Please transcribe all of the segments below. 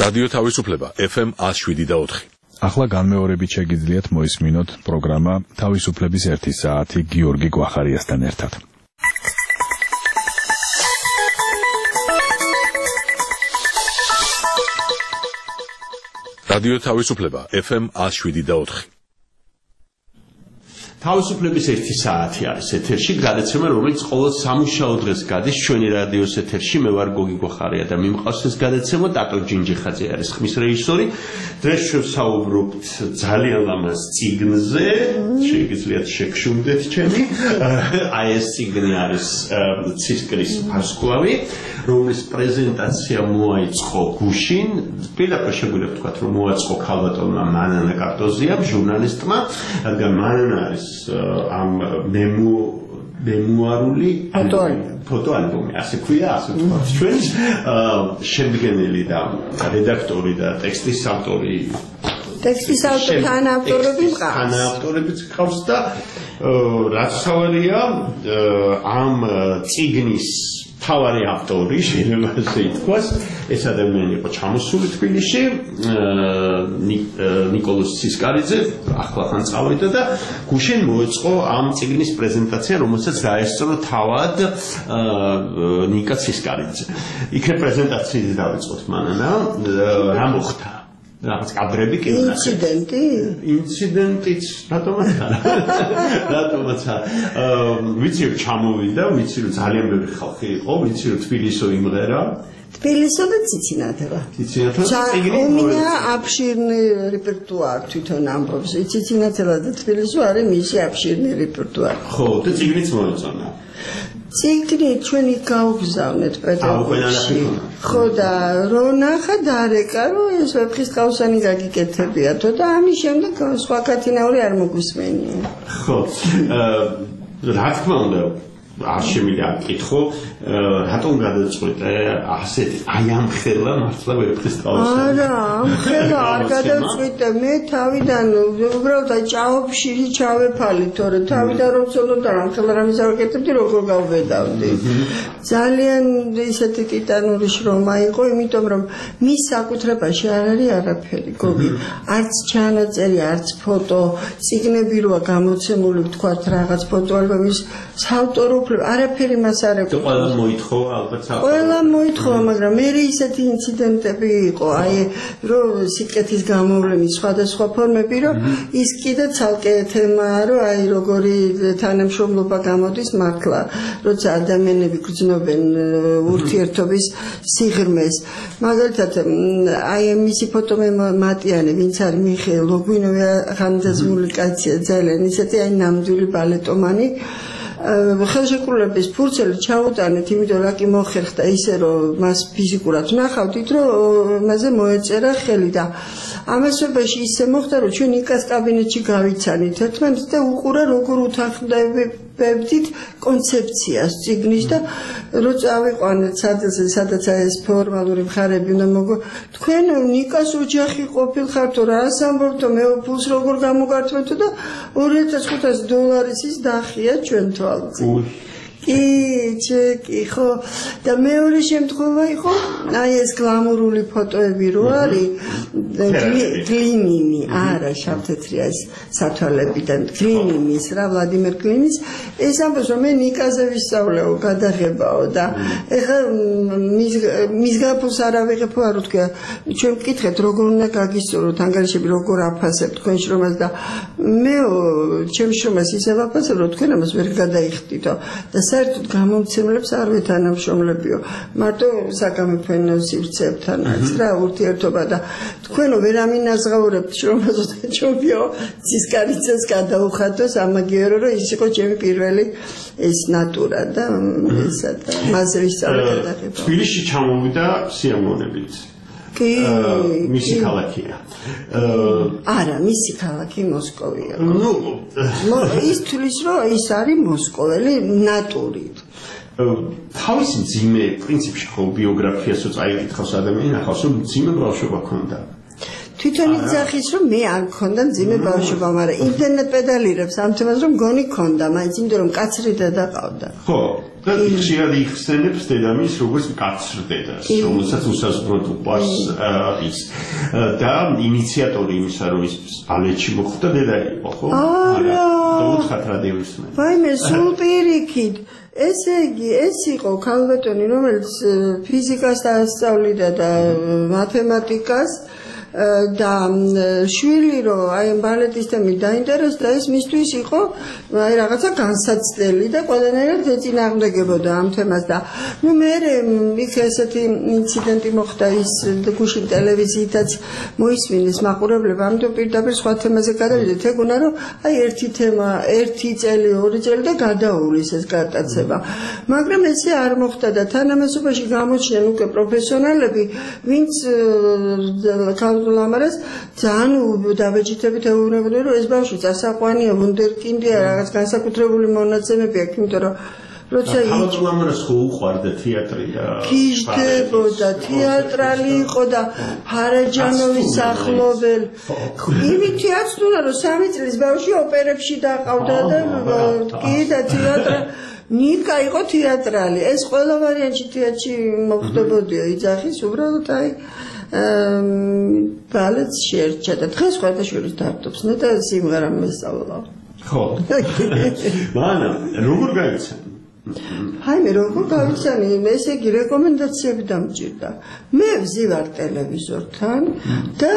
რადიო თავისუფლება FM 107.4. ახლა განმეორებით შეგიძლიათ მოისმინოთ პროგრამა თავისუფლების 1 საათი გიორგი გვახარიასთან ერთად. რადიო თავისუფლება FM 107.4. თავისუფლების 1 საათი არის ეთერში, გადაცემა, რომელიც ყოველ სამუშაო დღეს გადის ჩვენი რადიოს ეთერში. მე ვარ გოგი გვახარია და მიმყავს ეს გადაცემა, ტატო ჯინჯიხაძე არის ხმის რეჟისორი. დღეს შევსაუბრობთ ძალიან ლამაზ წიგნზე, შეგიძლიათ შეგშუნდეთ ჩემი. აი ეს წიგნი არის ცისკრის ფარსკვლავი, რომლის პრეზენტაცია მოაწყო გუშინ. პირდაპირ შეგვიძლია ვთქვათ, რომ მოაწყო ქალბატონმა მანანა კარტოზიამ, ჟურნალისტმა, რადგან მანანა არის am memoaruli fotoalbumi ასე ქვია, ასე ვთქვათ ჩვენს შემდგენელი და რედაქტორი და ტექსტის ავტორი თანაავტორები მყავს. თანაავტორებიც მყავს და რაც თავარია ამ წიგნის თავარი ავტორი, შეიძლება ასე ითქვას, ეს ადამიანი იყო ჩამოსული თბილისში, ნიკოლოზ ცისკარიძე, ახლახან წავიდა და გუშინ მოეწყო ამ წიგნის პრეზენტაცია, რომელსაც დაესწრო თავად ნიკა ცისკარიძე. იქნებ პრეზენტაციით დავიწყოთ მანანა, რა მოხდა? რაღაც კადრები კი უნდა. ინციდენტიც რატომაც არა. ვიცი რომ ჩამოვიდა, ვიცი რომ ძალიან ბევრი ხალხი იყო, ვიცი რომ თბილისო იმღერა. თბილისო და ციცინათება. მინდა აბშირნი რეპერტუარი თვითონ ამბობს. ციცინათება და თბილისო არის მისი აბშირნი რეპერტუარი. ხო, და წიგნიც მოეწონა. წიგნი ჩვენი გავგზავნეთ პეტერბურგში. ხო და რო ნახა დარეკა რომ ეს ვეფხისტყაოსანი გაგიკეთებიათო და ამის შემდეგ სხვა კათინაური არ მოგვისმენია. ხო, რა თქმა უნდა არ შემიძლია აკითხო, რატომ გადაწყვეტე ასეთ აი ამ ხელა მართლა ვეფხისტყაოსანი? არა, ამ ხელა არ გადაწყვეტე, მე თავიდან უბრალოდ ჭაობში ჩავეფალი, თორე თავიდან რომ ცოლოდა ამ ხელა რამის არ ვაკეთებდი, როგორ გავვედავდი. ძალიან ისეთი ტიტანური შრომა იყო, იმიტომ რომ მის საკუთრებაში არ არის არაფერი, გოგი. არც ჩანაწერი, არც ფოტო, წიგნები როა გამოცემული, ვთქვათ, რაღაც ფოტოალბომის საავტორო არაფერი მას არ აქვს. ყველა მოითხოვა ალბათ. ყველა მოითხოვა, მაგრამ მე ისეთი ინციდენტები იყო, აი რომ სიკეთის გამოვლენის სხვადასხვა ფორმები, რომ ის კიდე ცალკე თემაა, რომ აი როგორი თანამშრომლობა გამოდის მართლა, როცა ადამიანები გრძნობენ ურთიერთობის სიღრმეს. მაგალითად, აი მისი ფოტომატიანე, ვინც არის მიხეილ ლოგვინოვი, ხანდაზმული კაცია, ძალიან ისეთი აი ნამდვილი ბალეტომანი. ხელშეკრულების ფურცელი ჩაუტანეთ, იმიტომ რა კი მოხერხდა ისე რომ მას ფიზიკურად ვნახავდით, რომ მასზე მოეწერა ხელი და ამასობაში ისე მოხდა, რომ ჩვენ იკას კაბინეტში გავიცანით ერთმანეთს და უყურა როგორ უთანხმდებდით კონცეფციას წიგნის და რო წავიყვანეთ სადაც ეს ფორმალური მხარები უნდა მოგო თქვენ ნიკას ოჯახი ყოფილხართო რა ასამბობთო მე ფულს როგორ გამოგართმეთო და $2500 ის დახია ჩვენ თვალზე. კი, ხო. და მეორე შემთხვევა იყო, აი ეს გლამურული ფოტოები რო არის, გლინინი, არა, შავთეთრია ეს სათვალებიდან, გლინინის, რა, ვლადიმერ გლინის, ეს ამბობს, რომ მე ნიკაზე ვისწავლეო, გადაღებაო და ეხლა მის გაფულს არ ავიღებო, არ ვთქვა, ჩვენ ვკითხეთ, როგორ უნდა გაგისწოროთ, ანგარიშები როგორ აფასებთ თქვენ შრომას და მე ჩემ შრომას ისე ვაფასებ, რომ თქვენ ამას ვერ გადაიხდითო და საერთოდ გამომცემლებს არ ვეთანამშრომლებიო. მარტო საგამეფო სივრცეებთანაც რა ურთიერთობა და თქვენო ვერ ამინაზღაურებთ შრომაზე და ჩვენიო ცისკარიძეს გადაუხატოს ამაგიერო რომ ის იყო ჩემი პირველი ეს ნატურა და ესა და მასზე ვისწავლე გადაღება. თბილისში ჩამოვიდა სიამოვნებით. კი, მისი ქალაქია. არა, მისი ქალაქი მოსკოვია. ის თulis რომ ის არის მოსკოველი ნატურით. თავისი მძიმე პრინციპში ხო ბიოგრაფიასაც აიკითხავს ადამიანი ახავს რომ მძიმე ბავშვობა ქონდა. თვითონ იძახის რომ მე არ მქონდა მძიმე ბავშვობა, მაგრამ იმდენად პედალირებს ამ თემას რომ გონი ქონდა, მაინც იმიტომ რომ კაცრი დედა ყავდა. ხო, და ხშირად იხსენებს დედამისს როგორც კაცრ დედას, რომელსაც უსაზღვროდ უყვარს ის და ინიციატორი იმისა რომ ის ბალეტში მოხვდა დედა იყო, ხო? არა. დაუთხათ რა დევისმენ. ვაიმე, სულ პირიქით. ესე იგი, ეს იყო ქალბატონი, რომელიც ფიზიკას დაასწავლიდა და მათემატიკას და შვილი რომ აი ბალეტის თემით დაინტერესდა, ეს მისთვის იყო აი რაღაცა განსაცდელი და ყველანაირად ეწინააღმდეგებოდა ამ თემას და ნუ მე იქ ესეთი ინციდენტი მოხდა ის გუშინ ტელევიზიითაც მოისმინეს მაყურებლებმა, ამიტომ პირდაპირ სხვა თემაზე გადავიდეთ. ეგონა რომ აი ერთი თემა, ერთი წელი, ორი წელი და გადაუვლის ეს გადაცემა. მაგრამ ესე არ მოხდა და თანამასობაში გამოჩნდნენ უკვე პროფესიონალები, ვინც ლამარას ძალიან დაბეჭდებით ეუბნებოდნენ რომ ეს ბავშვი წასაყვანია, ვუნდერკინდია, რაღაც განსაკუთრებული მონაცემები აქვს, იმიტომ რომ როცა ლამარას ხო უყვარდა თეატრი და გიჟდებოდა, თეატრალი იყო და ფარაჯანოვის ახლობელი. იმითი აცნულა რომ 3 წლის ბავშვი ოპერებში დაყავდა და კი და თეატრა ნიკა იყო თეატრალი. ეს ყველა ვარიანტში თეატრში მოხდებოდია იძახის უბრალოდ აი ბალეტს შეერჩა და დღეს ხარდაშვილის დარდობს და სიმღერა მესწავლა. ხო. მაგრამ როგორ გაიცანი? Haime, როგორ გავიცანი, ესე იგი რეკომენდაციები დამჭირდა. მე ვზივარ ტელევიზორთან და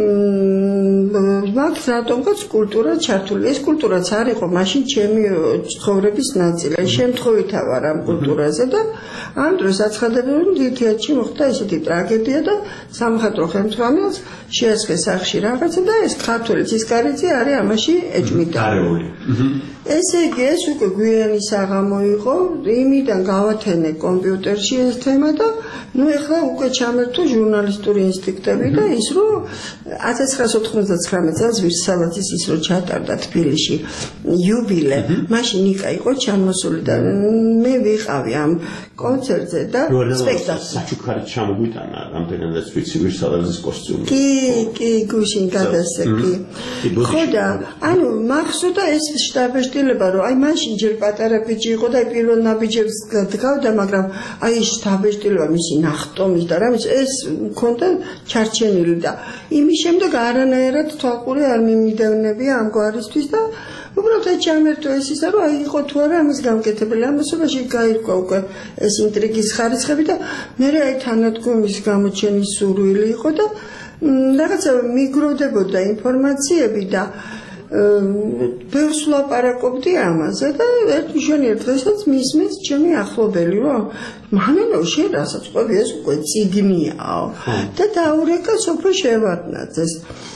მაგ რატომღაც კულტურა ჩართული. ეს კულტურაც არ იყო მაშინ ჩემი ცხოვრების ნაწილი. შემთხვევითა ვარ ამ კულტურაზე და ამ დროს აცხადებენ რომ თეატრში მოხდა ესეთი ტრაგედია და სამხატვრო ხელმძღვანელს შეასხეს სახში რაღაცა და ეს ქართველი ცისკარიძე არის ამაში ეჭვმიტანილი. ესე იგი ეს უკვე გვიანი საღამო იყო, იმიდან გავათენე კომპიუტერში ეს თემა და ნუ ეხლა უკვე ჩამერთო ჟურნალისტური ინსტინქტები და ის რომ 1999 წელს ვირსალაძის ის რომ ჩატარდა თბილისში იუბილე, მაშინ ნიკა იყო ჩამოსული და მე ვიყავი ამ კონცერტზე და სპექტაკლი საჩუქარი ჩამოგვიტანა რამდენადაც ვიცი ვირსალაძის კოსტიუმი. კი, გუშინ გადასეკი. ხო და ანუ მახსოვდა ეს შტაბეშტილება რომ აი მაშინ ჯერ პატარა ბიჭი იყო და პირველ ნაბიჯებს დგავდა, მაგრამ აი შტაბეშტილება მისი ნახტომის და რამის ეს მქონდა ჩარჩენილი და იმის შემდეგ არანაირად თვალყური არ მიმიდევნებია ამგვარისთვის და უბრალოდ ჩამერთო ეს ისა რომ აი იყო თუ არა ამის გამკეთებელი ამასობაში გაირკვა უკვე ეს ინტრიგის ხარისხები და მე აი თანადგომის გამოჩენის სურვილი იყო და რაღაცა მიგროვდებოდა ინფორმაციები და ბევრს ვლაპარაკობდი ამაზე და ერთმშვენიერ დღესაც მისმენს ჩემი ახლობელი რომ მანენო შენ რასაც ყვები ეს უკვე წიგნიაო და დაურეკა სოფო შევარდნაძეს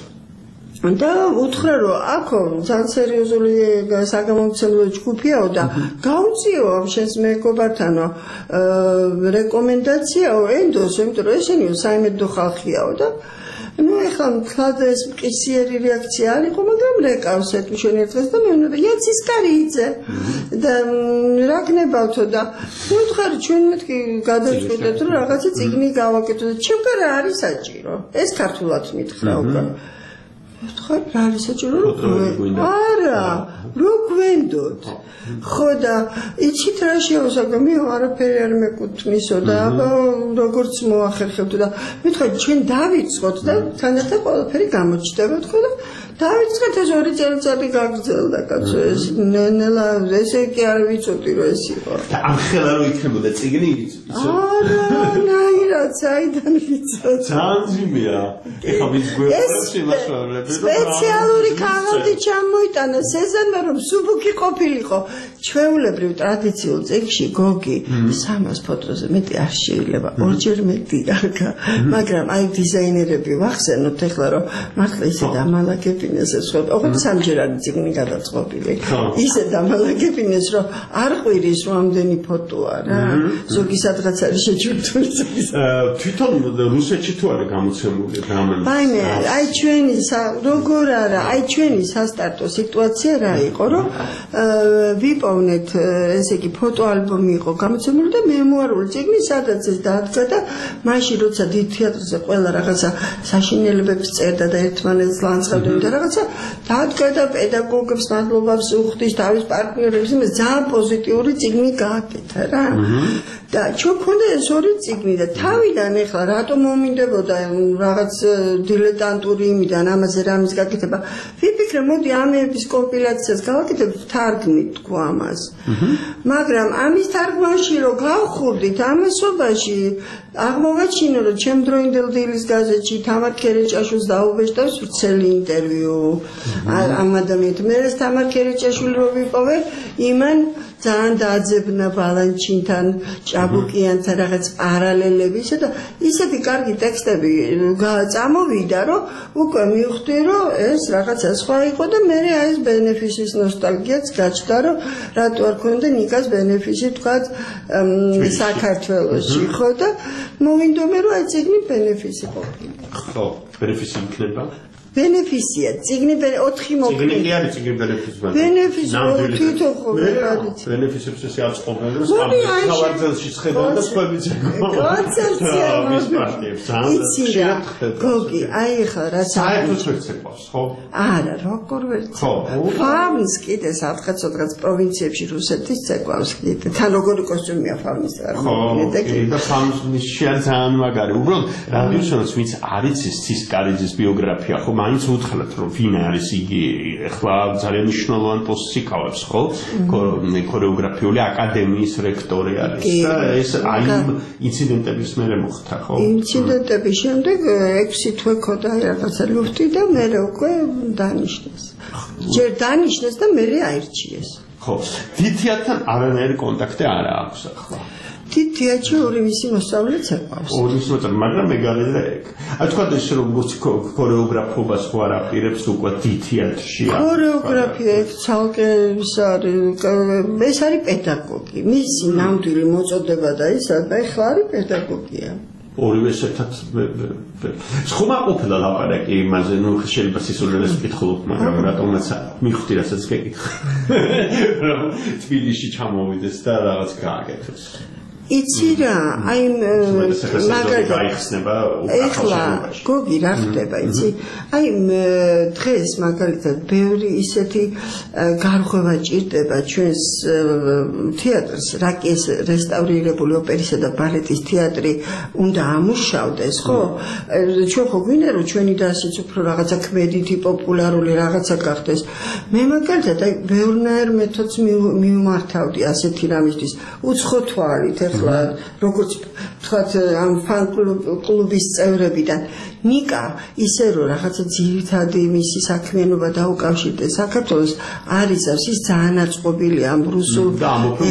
და უთხრა რომ აქო ძალიან სერიოზული საგამომცემლო ჯგუფიაო და გაუწიო ამ შენს მეგობართანო რეკომენდაციაო ენდოს, იმიტომ რომ ესენიო საიმედო ხალხიაო და ну ეხლა მთლად ეს მყისიერი რეაქცია არ იყო, მაგრამ რეკავს ერთმშვენიერ დღეს და მეუბნება იაცისკარიძე და რა გნებავთო და მითხარი ჩვენ მეთქი გადაწყვეტეთ რომ რაღაცა წიგნი გავაკეთო და ჩემგან რა არის საჭირო ეს ქართულად მითხრა უკვე ხარ რა არის საჭირო არა რო გვენდოთ ხო და იცით რა შეუსაგო მე არაფერი არ მეკუთვნისო და როგორც მოახერხებთ და მითხარ ჩვენ დავიწყოთ და თანათა ყველაფერი გამოჩნდება თქო და დავიწყეთ ეს 2 წელიწადი გაგრძელდა კაცო ეს ნელა ესე კი არ ვიცოდი რომ ეს იყო და ამ ხელა რო იქნებოდა წიგნი არა ნაირად საიდან ვიცოდი ძალიან ძიმეა ეხლა ვის გვერდში მასშტაბები სპეციალური ქაღალდი ჩამოიტანა სეზანმა რომ სუბუქი ყოფილიყო ჩვეულებრივ ტრადიციულ წიგნში გოგი 300 ფოტოზე მეტი არ შეიძლება ორჯერ მეტი არგა მაგრამ აი დიზაინერები ვახსენოთ ეხლა რომ მართლა ისე დამალაგები დამალაგებინეს ეს ხო ოღონდ სამჯერ არის წიგნი გადაწყობილი ისე დამალაგებინეს რომ არ ყვირის რომ ამდენი ფოტოა რა ზოგი სადღაც არის შეჭურთული თვითონ რუსეთში თუ არის გამოცემული რამე ბაიმე აი ჩვენი როგორ არა აი ჩვენი სასტარტო სიტუაცია რა იყო რომ ვიპოვნეთ ესე იგი ფოტოალბომი იყო გამოცემული და მემუარული წიგნი სადაც ეს დადგა და მაშინ როცა დიდ თეატრზე ყველა რაღაცა საშინელებებს წერდა და ერთმანეთს ლანცღავდნენ და რაღაცა დადგა და პედაგოგებს მადლობას უხდის თავის პარტნიორებს იმას ძალიან პოზიტიური წიგნი გააკეთა რა და ჩვენ გვქონდა ეს ორი წიგნი და თავიდან ეხლა რატომ მომინდებოდა რაღაც დილეტანტური იმიდან ამაზე რამის გაკეთება ვიფიქრე მოდი ამების კომპილაციას გავაკეთებ თარგმნით თქვა ამას მაგრამ ამის თარგმანში რო გავხურდით ამასობაში აღმოვაჩინო რომ ჩემდროინდელ დილის გაზეთში თამარ ქერეჭაშვილს დაუბეჭდავს ვრცელი ინტერვიუ ამ ადამიანთან მე ეს თამარ ქერეჭაშვილი რო ვიპოვე იმან ძალიან დააძებნა ბალანჩინთან ჭაბუკიანთან რაღაც პარალელები და ისეთი კარგი ტექსტები წამოვიდა რომ უკვე მივხვდი რომ ეს რაღაცა სხვა იყო და მე აი ეს ბენეფისის ნოსტალგიაც გაჩნდა რომ რატო არ ქონდა ნიკას ბენეფისი თქვა საქართველოში ხო და მოვინდომე რომ აი წიგნი ბენეფისი ყოფილა ხო ბენეფისი იქნება ბენეფისია წიგნი 4 მოკლე წიგნი კი არის წიგნი ბენეფისი თვითონ ხო ბენეფისებს ესე აწყობენ რომ სამთავრობელში შეხება და სხვები კონცეფცია იცი გოგი აი ხა რა საერთოდ შეცეკვავს ხო არა როგორ ვერ ხო ფამს კიდე სადღაც პროვინციებში რუსეთის ცეკვავს კიდე თან როგორი კოსტიუმია ფამის და და ფამს ძალიან მაგარი უბრალოდ რადიოსონს ვინც არის ის ცისკარიძის ბიოგრაფია ხო მაინც უთხრათ რომ ვინ არის იგი ახლა ძალიან მნიშვნელოვან პოსტს იკავებს ხო ქორეოგრაფიული აკადემიის რექტორი არის და ეს აი ინციდენტების მერე მოხდა ხო ინციდენტების შემდეგ 6 თვე ქონდა რაღაცა ლუფტი და მე უკვე დანიშნეს ჯერ დანიშნეს და მე აირჩიეს ხო დიდ თეატრთან არანაირი კონტაქტი არ აქვს ახლა დიდ თეატრში ორი მისი მოსწავლეც ეყავს ორი მოსწავლე მაგრამ მეგალედა ეგ აი თქვა ეს რომ ქორეოგრაფობას ხო არ აპირებს უკვე დიდ თეატრში ქორეოგრაფია ეგ ცალკე ის არის პედაგოგი მისი ნამდვილი მოწოდება და ის ახლა არის პედაგოგია ორივე ერთად ხომა ყოფილა ლაპარაკი იმაზე ნუ შეიძლება სისულელეს ვკითხულობ მაგრამ რატომაც მივხვდი რასაც გეკითხა რომ თბილისში ჩამოვიდეს და რაღაც გააკეთოს იცი რა აი გაიხსნება ეხლა გოგი რა ხდება იცი აი დღეს მაგალითად ბევრი ისეთი გარღვევა ჭირდება ჩვენს თეატრს რა კი ეს რესტავრირებული ოპერისა და ბალეტის თეატრი უნდა ამუშავდეს ხო ჩვენ ხო გვინდა რომ ჩვენი დასიც უფრო რაღაცა ქმედითი პოპულარული რაღაცა გახდეს მე მაგალითად აი ბევრნაირ მეთოდს მიმართავდი ასეთი რამისთვის უცხო თვალით როგორც თქვათ ამ ფან კლუბის წევრებიდან ნიკა ისე რომ რაღაცა ძირითადი მისი საქმიანობა დაუკავშირდეს საქართველოს არის ის ძალიან აწყობილია ამ რუსულ და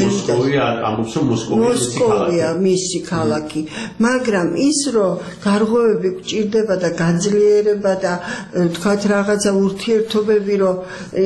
ამბობს მოსკოვია მისი ქალაქი მაგრამ ის რომ გარღვევები გჭირდება და გაძლიერება და თქვათ რაღაცა ურთიერთობები რომ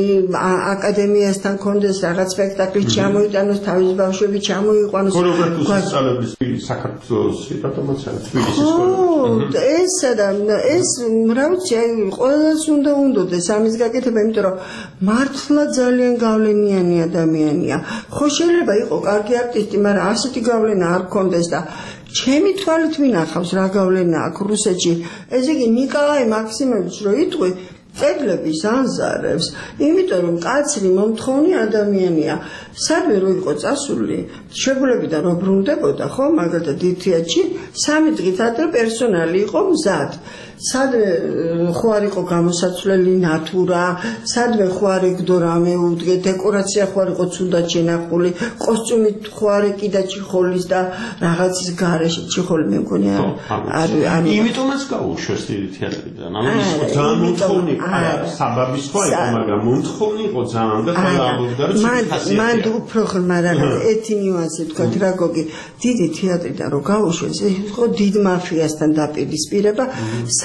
აკადემიასთან კონდეს რაღაც სპექტაკლი ჩამოიტანოს თავის ბავშვები ჩამოიყვანოს სწავლების საქართველოს რატომაც არის თბილისის სკოლა ესა და ეს რა ვიცი აი ყველას უნდა უნდოდეს ამის გაკეთება იმიტომ რომ მართლა ძალიან გავლენიანი ადამიანია ხო შეიძლება იყოს კარგი არტისტი მაგრამ ასეთი გავლენა არ ქონდეს და ჩემი თვალით ვინახავს რა გავლენა აქვს რუსეთში ესე იგი ნიკოლაი მაქსიმოვიჩ რო იტყვი წეგლების ანზარებს იმიტომ რომ კაცრი მომთხოვნი ადამიანია სადმე რო იყო წასული შეგულებიდან რო ბრუნდებოდა ხო მაგალითად დიდ თეატრში 3 დღით ადრე პერსონალი იყო მზად სადმე ხო არ იყო გამოსაცვლელი ნატურა სადმე ხო არ ეკდო რამე უდგე დეკორაცია ხო არ იყო ცუდად შენახული კოსტიუმი ხო არ ეკიდა ჩიხოლის და რაღაცის გარეშე ჩიხოლი მე მგონია არ იმიტომაც გაუშვეს დიდ თეატრიდან ამის ძალიან მომთხოვნი საბაბის ხო იყო მაგრამ მომთხოვნი იყო ძალიან და ყველა ამბობდა რომ მან უფრო ხმა რაღაც ეთი ნიუანსი თქვათ რა გოგი დიდი თეატრიდან რო გაუშვეს იყო დიდ მაფიასთან დაპირისპირება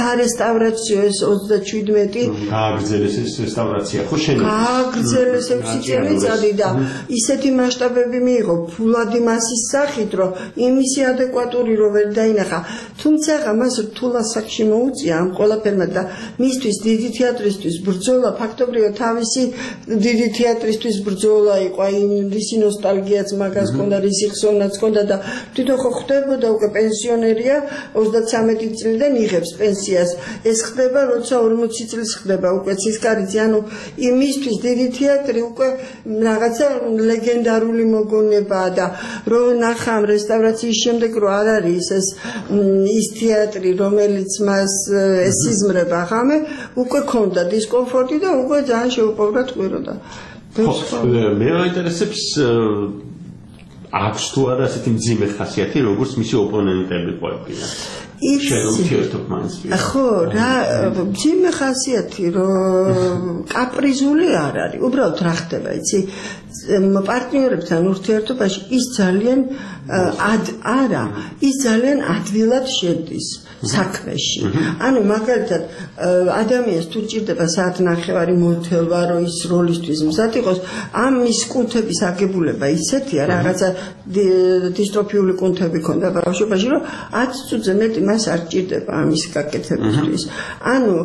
სარესტავრაციო ეს 37 გააგრძელეს ეს რესტავრაცია ხო შენობის გააგრძელეს 6 წელიწადი და ისეთი მასშტაბები მიიღო ფულადი მასის სახით რომ იმისი ადეკვატური რომ ვერ დაინახა თუმცა მას რთულ ასაკში მოუწია ამ ყველაფერმა და მისთვის დიდი თეატრისთვის ბრძოლა ფაქტობრივად თავისი დიდი თეატრისთვის ბრძოლა იყო აი ისი ნოსტალგიაც მაგას ჰქონდა ისი ხსოვნაც ჰქონდა და თვითონ ხო ხდებოდა უკვე პენსიონერია 33 წლიდან იღებს პენსიას ეს ხდება როცა 40 წლის ხდება უკვე ცისკარიძე ანუ იმისთვის დიდი თეატრი უკვე რაღაცა ლეგენდარული მოგონებაა და რომ ნახამ რესტავრაციის შემდეგ რომ არ არის ის თეატრი რომელიც მას ესიზმრება ხამე უკვე ქონდა დისკომფორტი და უკვე ძალიან შეუპოვრა ტყვიროდა მე მაინტერესებს აქვს თუ არა ასეთი მძიმე ხასიათი როგორც მისი ოპონენტები ყოფილა ხო რა მძიმე ხასიათი რომ კაპრიზული არ არის უბრალოდ რა ხდება იცი პარტნიორებთან ურთიერთობაში ის ძალიან ის ძალიან ადვილად შედის საქმეში ანუ მაგალითად ადამიანს თუ ჭირდება საათნახევარი მოთელვა რომ ის როლისთვის მზად იყოს ამის კუნთების აგებულება ისეთია რაღაცა დისტროფიული კუნთები ქონდა ბავშვობაში რომ 10 წუთზე მეტი მას არ ჭირდება ამის გაკეთებისთვის ანუ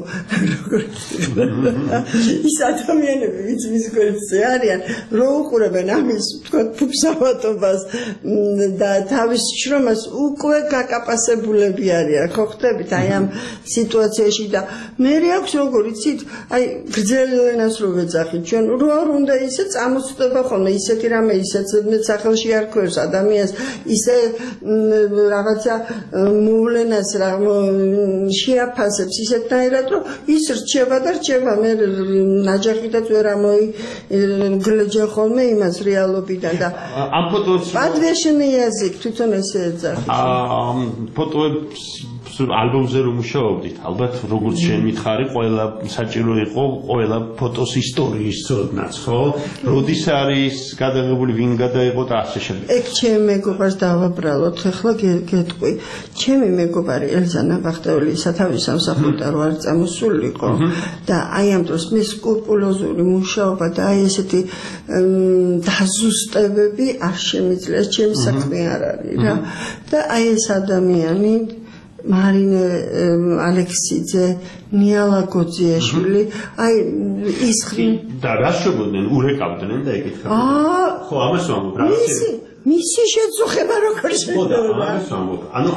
ის ადამიანები ვინც მის გვერდზე არიან რომ უყურებენ ამის თქვა ფუფსავატობას და თავის შრომას უკვე გაკაპასებულები არიან ხო ხდებით აი ამ სიტუაციაში და მე აქვს როგორ იცით აი გრძელენას რო ვეძახით ჩვენ რო არ უნდა ისე წამოწდება ხოლმე ისეთი რამე ისეც სახელში არ ქვევს ადამიანს ისე რაღაცა მოვლენას რა შეაფასებს ისეთნაირად რომ ის რჩება და რჩება მე ნაჯახითაც ვერ ამოიგლეჯე ხოლმე იმას რეალობიდან და ამ ფოტოებს პადვეშენი язык თვითონ ესე ეძახით ფოტოებს ალბომზე რომ მუშაობდით ალბათ როგორც შენ მითხარი ყველა საჭირო იყო ყველა ფოტოს ისტორიის ცოდნაც ხო როდის არის გადაღებული ვინ გადაიღო და ასე შემდეგ ეგ ჩემ მეგობარს დავაბრალოთ ახლა გეტყვი ჩემი მეგობარი ელზა ნაბახტეული სათავის სამსახურიდან რო არ წამოსულიყო და აი ამ დროს მის სკრუპულოზური მუშაობა და აი ესეთი დაზუსტებები არ შემიძლია ჩემი საქმე არ არის რა და აი ეს ადამიანი მარინე ალექსიძე ნიალა გოძიაშვილი აი ის და რა შეგოდნენ ურეკავდნენ და ეკითხა ხო ამას ვამბობ რა მისი შეწუხება როგორ შეიძლება ხო და ამას ვამბობ ანუ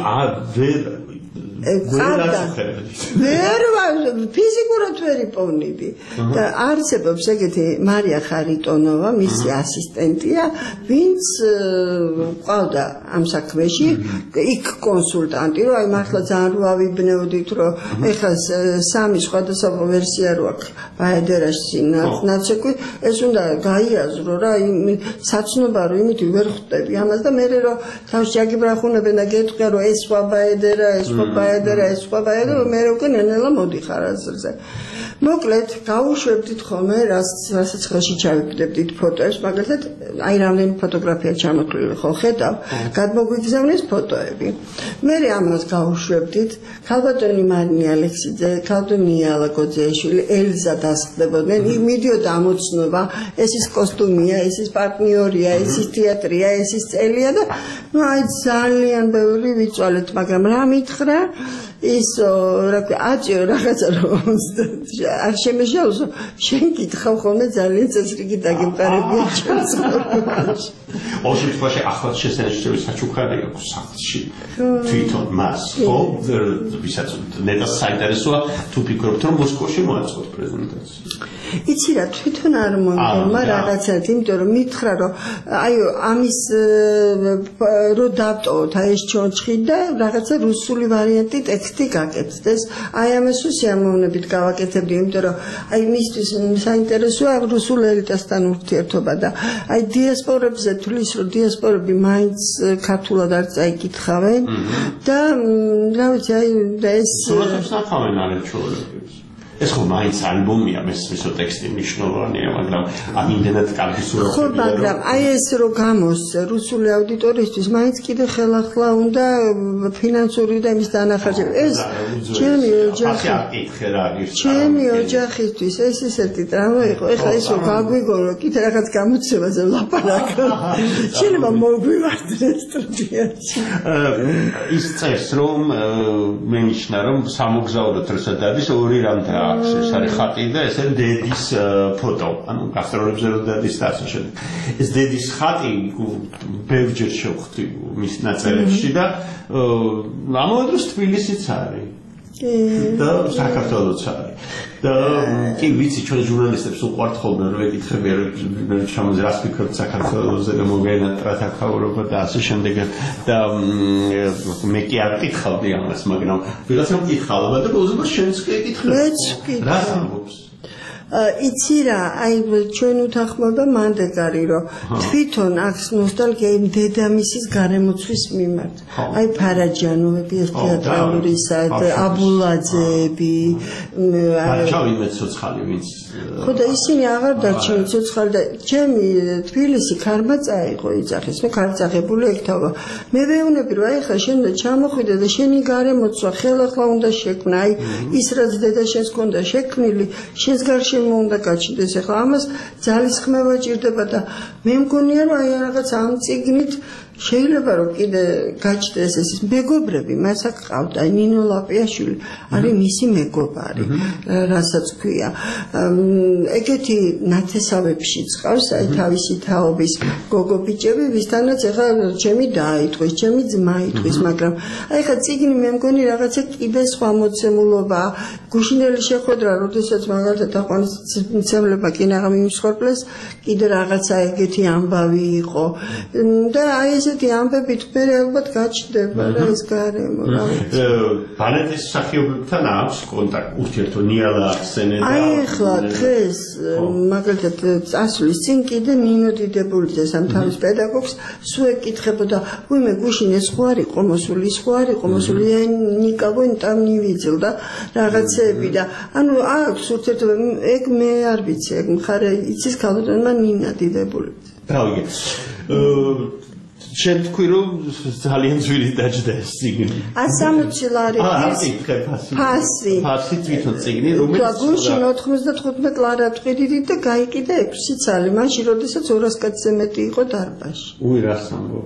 ვერ ფიზიკურად ვერ იპოვნები და არსებობს ეგეთი მარია ხარიტონოვა მისი ასისტენტია ვინც ყავდა ამ საქმეში იქ კონსულტანტი რომ აი მართლა ძალიან რო ავიბნეოდით რომ ეხლა სამი სხვადასხვა ვერსია რო აქვს ბაედერაში ნაცეკვი ეს უნდა გაიაზრო რა საცნობა რომ იმით ვერ ხვდები ამას და მე რომ თავში აგიბრახუნებენ და გეტყვია რომ ეს სხვა ბაედერა ეს სხვა ბაედერა ეს სხვა ბაედერა მე უკვე ნენელა მოდიხარ აზრზე მოკლედ გავუშვებდით ხოლმე რასაც ხელში ჩავიკდებდით ფოტოებს მაგალითად აი რამდენი ფოტოგრაფია ჩამოთვლილი ხო ხედავ გადმოგვიგზავნეს ფოტოები მე ამას გავუშვებდით ქალბატონი მარინე ალექსიძე ქალბატონი ნიალა გოძიაშვილი ელზა დასხდებოდნენ მიდიოდა ამოცნობა ეს ის კოსტუმია ეს ის პარტნიორია ეს ის თეატრია ეს ის წელია და ну აი ძალიან ბევრი ვიწვალეთ მაგრამ რა მითხრა ის რა აჭიო რაღაცა რომ არ შემეშალოსო შენ გითხავ ხოლმე ძალიან წესრიგი დაგემყარებია ჩემს ცხოვრებაში ოღონდ თქვაში ახლად შესაძლებელი საჩუქარი აქვს სახლში თვითონ მას ხო ვისაც ნეტა საინტერესოა თუ ფიქრობთ რომ მოსკოვში მოაწყოთ პრეზენტაცია იცი რა თვითონ არ მომდემა რაღაცად იმიტომ რომ მითხრა რომ აიო ამის რო დავტოვოთ აი ეს ჩონჩხი და რაღაცა რუსული ვარიანტი ტექსტი გაკეთდეს აი ამას სიამოვნებით გავაკეთებდი იმიტომ რომ აი მისთვის საინტერესოა რუსულ ელიტასთან ურთიერთობა და აი დიასპორებზე თulis რომ დიასპორები მაინც ქართულად არ წაიკითხავენ და რა ვიცი აი და ეს სულაც ნახავენ არჩეულებს ეს ხო მაინც ალბომია, მესმისო ტექსტი მნიშვნელოვანია, მაგრამ იმდენად კარგი სურათი. ხო, მაგრამ აი ეს რო გამოსცე რუსული აუდიტორიისთვის, მაინც კიდე ხელახლა უნდა ფინანსური და იმის დანახარჯები. ეს ჩემი ოჯახისთვის ეს ისეთი ტრამა იყო. ეხლა ის რო გაგვიგო, რომ კიდე რაღაც გამოცემაზე ვლაპარაკო. შეიძლება მოგვივართ სტუდიაში. ის წერს რომ მენიშნა რომ სამოგზაურო თრსადადის ორი რამდა აქვს. ეს არის ხატი და ეს არის დედის ფოტო. ანუ გასტროლებზე რო დადის და ასე შემდეგ. ეს დედის ხატი ბევრჯერ შევხვდი მის ნაწერებში და ამავე დროს თბილისიც არის. და საქართველოც არის. და კი ვიცი ჩვენ ჟურნალისტებს უყვართ ხოლმე რომ ეკითხებიან რომ ჩამოზე რას ფიქრობთ საქართველოზე და მოგენატრა თაქაურობა და ასე შემდეგ და მე კი არ ვკითხავდი ამას მაგრამ ვიღაცამ კითხავდა და ბოლოს შენც კი ეკითხებ რას ამბობს იცი რა, აი ჩვენ უთანხმოება მანდეკარი რომ თვითონ აქვს ნოსტალგია იმ დედამისის გარემოცვის მიმართ. აი ფარაჯანოვები ეს თეატრალური აბულაძეები ჩავიმე ცოცხალი ვინც ხო და ისინი აღარ დარჩნენ ცოცხალი და ჩემი თბილისი ქარმა წაიღო იძახის მე ქარწაღებული ეკთავა მე ვეუბნები რომ აი ხა შენ ჩამოხვიდე და შენი გარემოცვა ხელახლა უნდა შექმნა აი ის რაც დედა შენს ჰქონდა შექმნილი შენს გარშემო უნდა გაჩნდეს ახლა ამას ძალისხმევა ჭირდება და მე მგონია რომ აი რაღაც ამ წიგნით შეიძლება რომ კიდე გაჩნდეს ეს მეგობრები მას აქ ყავდა ნინო ლაპიაშვილი არის მისი მეგობარი რასაც ქვია ეგეთი ნათესავებში წავს აი თავისი თაობის გოგო ბიჭები ვისთანაც ახლა ჩემი დაიტყვის ჩემი ძმა იტყვის მაგრამ აი ხა წიგნი მე მგონი რაღაცა კიდე სხვა მოცემულობა გუშინელი შეხვედრა როდესაც მაგალითად აყვანისმცემლება კინაღამ იმსხორპლეს კიდე რაღაცა ეგეთი ამბავი იყო და აი ესეთი ამბებით მე ალბათ გაჩნდება რა ეს გარემო რა ბალეტის მსახიობებთან აქვს კონტაქტი ურთიერთო ნიალა ახსენე და აი ახლა დღეს მაგალითად წასვლის წინ კიდე ნინო დიდებულიძე სამთავის პედაგოგს სულ ეკითხებოდა ვიმე გუშინ ეს ხო არის ყომოსული ის ხო არის ყომოსული ნიკავო там не видел და რაღაცები და ანუ აქვს ურთიერთობა ეგ მე არ ვიცი ეგ მხარე იცის ქალბატონმა ნინა დიდებულიძე რავი შენ თქვი რომ ძალიან ძვირი დაჯდა ეს წიგნი 160 ლარი ფასი თვითონ წიგნი რომელიც გუშინ 95 ლარა თქვიდით და გაიყიდა 6 წელი მაშინ როდესაც 200 კაცზე მეტი იყო დარბაზში უი რას ამბობ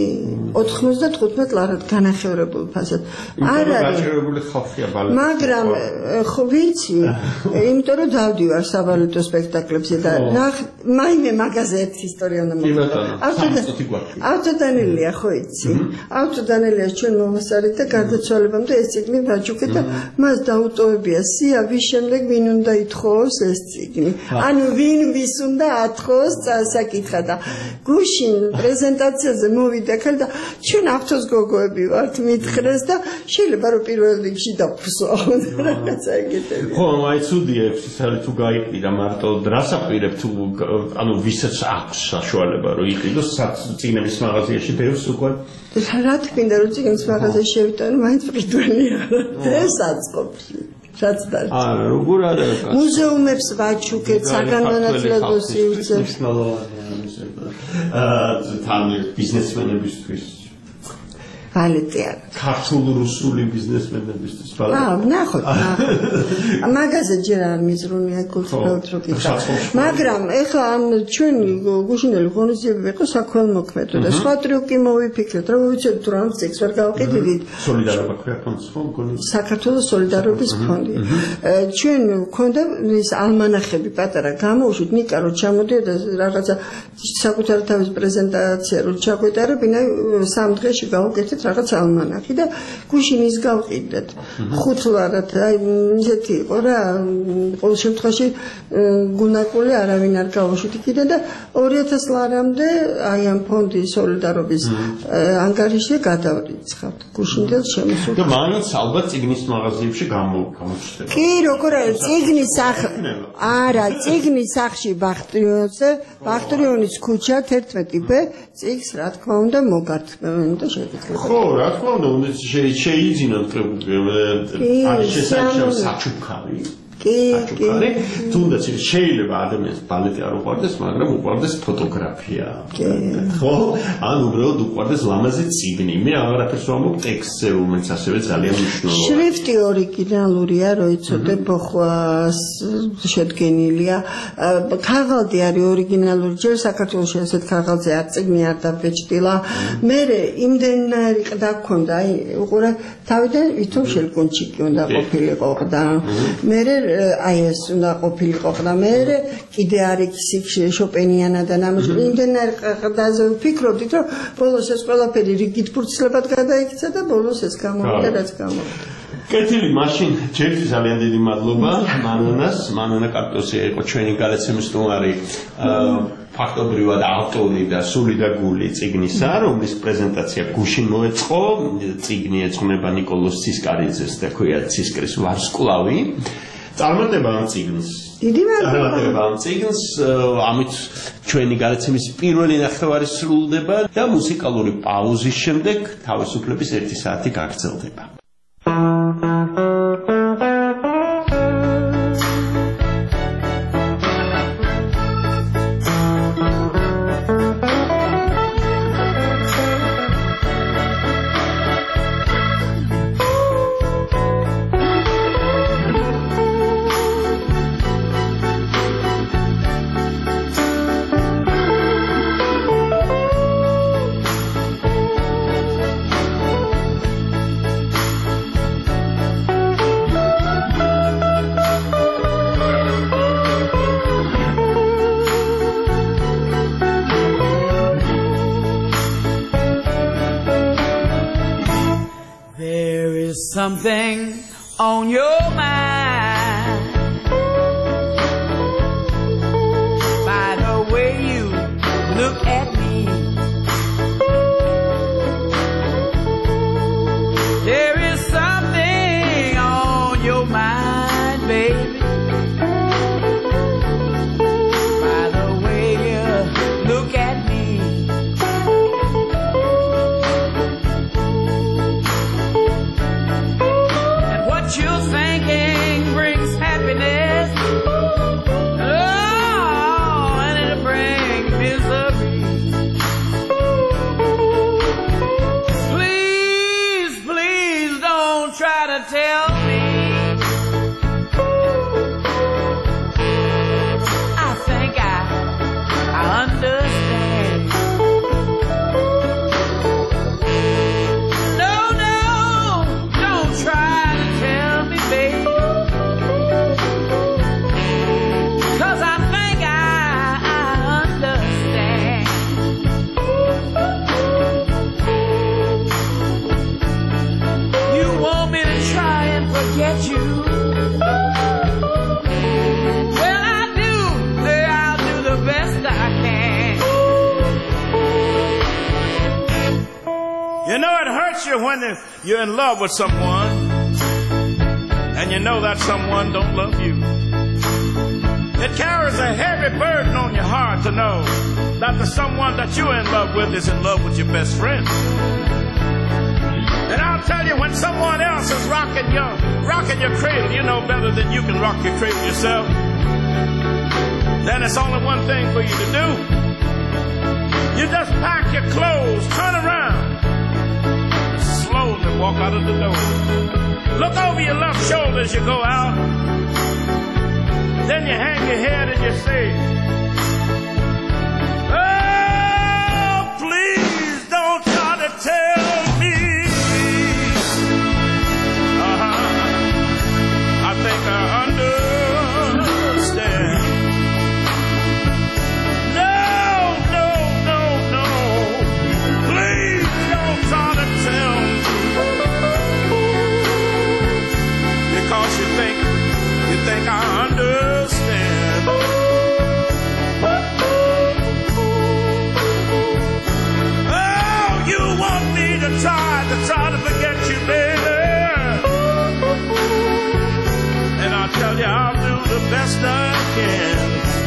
95 ლარად განახევრებულ ფასად არ არის გაჩერებული ხალხია ბალეტი მაგრამ ხო ვიცი იმიტომ რომ დავდივარ საბალეტო სპექტაკლებზე და მაიმე მაგაზე ერთი ისტორია უნდა მოგყვება ავტოდანელია ხო იცი ავტოდანელია ჩვენ მომასწრით და გარდაცვალებამდე ეს წიგნი ვაჯუქე და მას დაუტოვებია სია ვის შემდეგ ვინ უნდა ითხოვოს ეს წიგნი ანუ ვინ ვის უნდა ათხოვოს წასაკითხა და გუშინ პრეზენტაციაზე მოვიდა ხელ და ჩვენ ავტოს გოგოები ვართ მითხრეს და შეიძლება რომ პირველ რიგში დაფუსო რაღაცა ეგეთები ხო აი ცუდია ეს არის თუ გაიყიდა მარტო რას აპირებ თუ ანუ ვისაც აქვს საშუალება რომ იყიდოს წიგნების მაღაზიაში ბევრს უკვე რა თქმა რომ წიგნის მაღაზიაში შევიტანო მაინც ფრიდველია ეს აწყობში რაც და არა როგორ არის მუზეუმებს ვაჩუქეთ საგანმანათლებლო სივრცეებს თან ბიზნესმენებისთვის ბალეტი არა ქართულ რუსული ბიზნესმენებისთვის ბალეტი ნახოთ მაგაზე ჯერ არ მიზრუნია კულტურალურად რო კითხავ მაგრამ ეხლა ამ ჩვენი გუშინელი ღონისძიებები იყო საქველმოქმედო და სხვა ტრიუკი მოვიფიქრეთ რომ ვიცით თუ რამ წიგს ვერ გავყიდით სოლიდარობა ქვია ფონდს ხო მგონი საქართველოს სოლიდარობის ფონდი ჩვენ გვქონდა ის ალმანახები პატარა გამოვშვით ნიკა რო ჩამოდიოდა რაღაცა საკუთარი თავის პრეზენტაცია რო ჩაგვეტარებინა 3 დღეში გავუკეთეთ რაღაც ალმანახი და გუშინ ის გავყიდეთ 5 ლარად აი ისეთი იყო რა ყოველ შემთხვევაში გუნაკული არავინ არ გავუშვით კიდე და 2000 ლარამდე აი ამ ფონდის სოლიდარობის ანგარიში გადავრიცხავთ გუშინდელ შემოსულ და მაინც ალბათ წიგნის მაღაზიებში გამოჩნდება კი როგორ არის წიგნის არა წიგნის სახში ბახტრიონის ქუჩა 11B წიგს რა თქმა უნდა მოგართმევენ და შეგიძლიათ ხო რა თქმა უნდა უნდა შეიძინოთ კრებული არის შესაძლოა საჩუქარი აჩუქარი თუნდაც შეიძლება ადამიანს ბალეტი არ უყვარდეს მაგრამ უყვარდეს ფოტოგრაფია ხო ან უბრალოდ უყვარდეს ლამაზი წიგნი მე აღარაფერს ვამბობ ტექსტზე რომელიც ასევე ძალიან მნიშვნელოვანია შრიფტი ორიგინალურია რო იცოდე ბოხვას შედგენილია ქაღალდი არის ორიგინალური ჯერ საქართველოში ასეთ ქაღალდზე არ წიგნი არ დაბეჭდილა მე იმდენარი ყდა გქონდა აი უყურე თავიდან ვითომ შელკონჩიკი უნდა ყოფილიყო ყდა მე აი ეს უნდა ყოფილიყო ყდა მე კიდე არის შოპენიანა და ნამუშევარი იმდენარი ყდაზე ვფიქრობდით რომ ბოლოს ეს ყველაფერი რიგით ფურცლებად გადაიქცა და ბოლოს ეს გამოვიდა რაც გამოვიდა კეთილი მაშინ ჯერჯი ძალიან დიდი მადლობა მანანა კარტოსია იყო ჩვენი გადაცემის სტუმარი ფაქტობრივად ავტორი და სული და გული წიგნისა რომლის პრეზენტაცია გუშინ მოეწყო წიგნი ეძღვნება ნიკოლოზ ცისკარიძეს და ქვია ცისკრის ვარსკვლავი წარმატება ამ წიგნს ამით ჩვენი გადაცემის პირველი ნახევარი სრულდება და მუსიკალური პაუზის შემდეგ თავისუფლების 1 საათი გაგრძელდება Something on your mind by the way you look at me. There is something on your mind, baby, by the way you look at me. You're thinking brings happiness, oh, and it'll bring misery. Please, please don't try to tell me. I think I understand. No, don't try. Cause I think I understand. You want me to try and forget you? Well, I'll do the best I can. You know it hurts you when you're in love with someone and you know that someone don't love you. It carries a heavy burden on your heart to know that the someone that you're in love with is in love with your best friend. And I'll tell you, when someone else is rocking your cradle, you know better than you can rock your cradle yourself. Then it's only one thing for you to do. You just pack your clothes, turn around, and slowly walk out of the door. Look over your left shoulder as you go out. Then you hang your head and you say, oh, please don't try to tell me. I think I understand. No. Please don't try to tell me. Because you think I understand. Oh, you want me to try to forget you, baby. And I tell you, I'll do the best I can.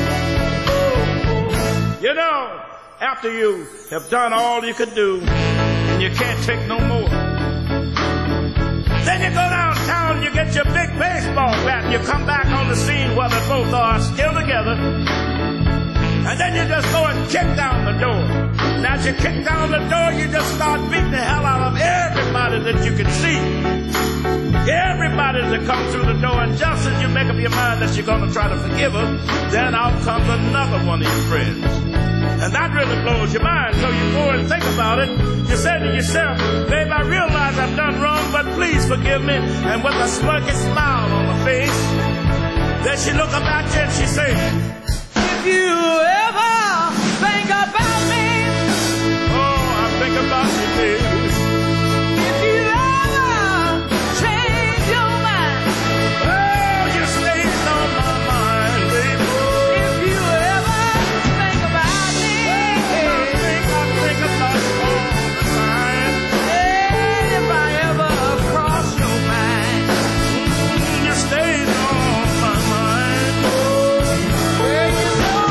You know, after you have done all you could do, and you can't take no more, then you go downtown down, you get your big baseball bat, and you come back on the scene where they both are still together. And then you just go and kick down the door. Now as you kick down the door, you just start beating the hell out of everybody that you can see. Everybody that comes through the door, and just as you make up your mind that you're going to try to forgive her, then out comes another one of your friends. And that really blows your mind, so you go and think about it. You say to yourself, babe, I realize I've done wrong, but please forgive me. And with a smirky smile on her face, then she look up at you and she says, if you ever think about me, oh, I think about you, baby. If you ever change your mind, oh, you stays on my mind, baby. If you ever think about me, I think about you all the time. And if I ever cross your mind, you stays on my mind. Well, you know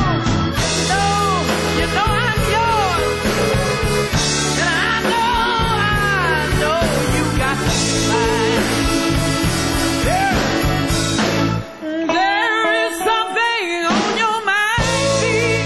I'm yours, and I know you got to be mine. Yeah. There is something on your mind, babe.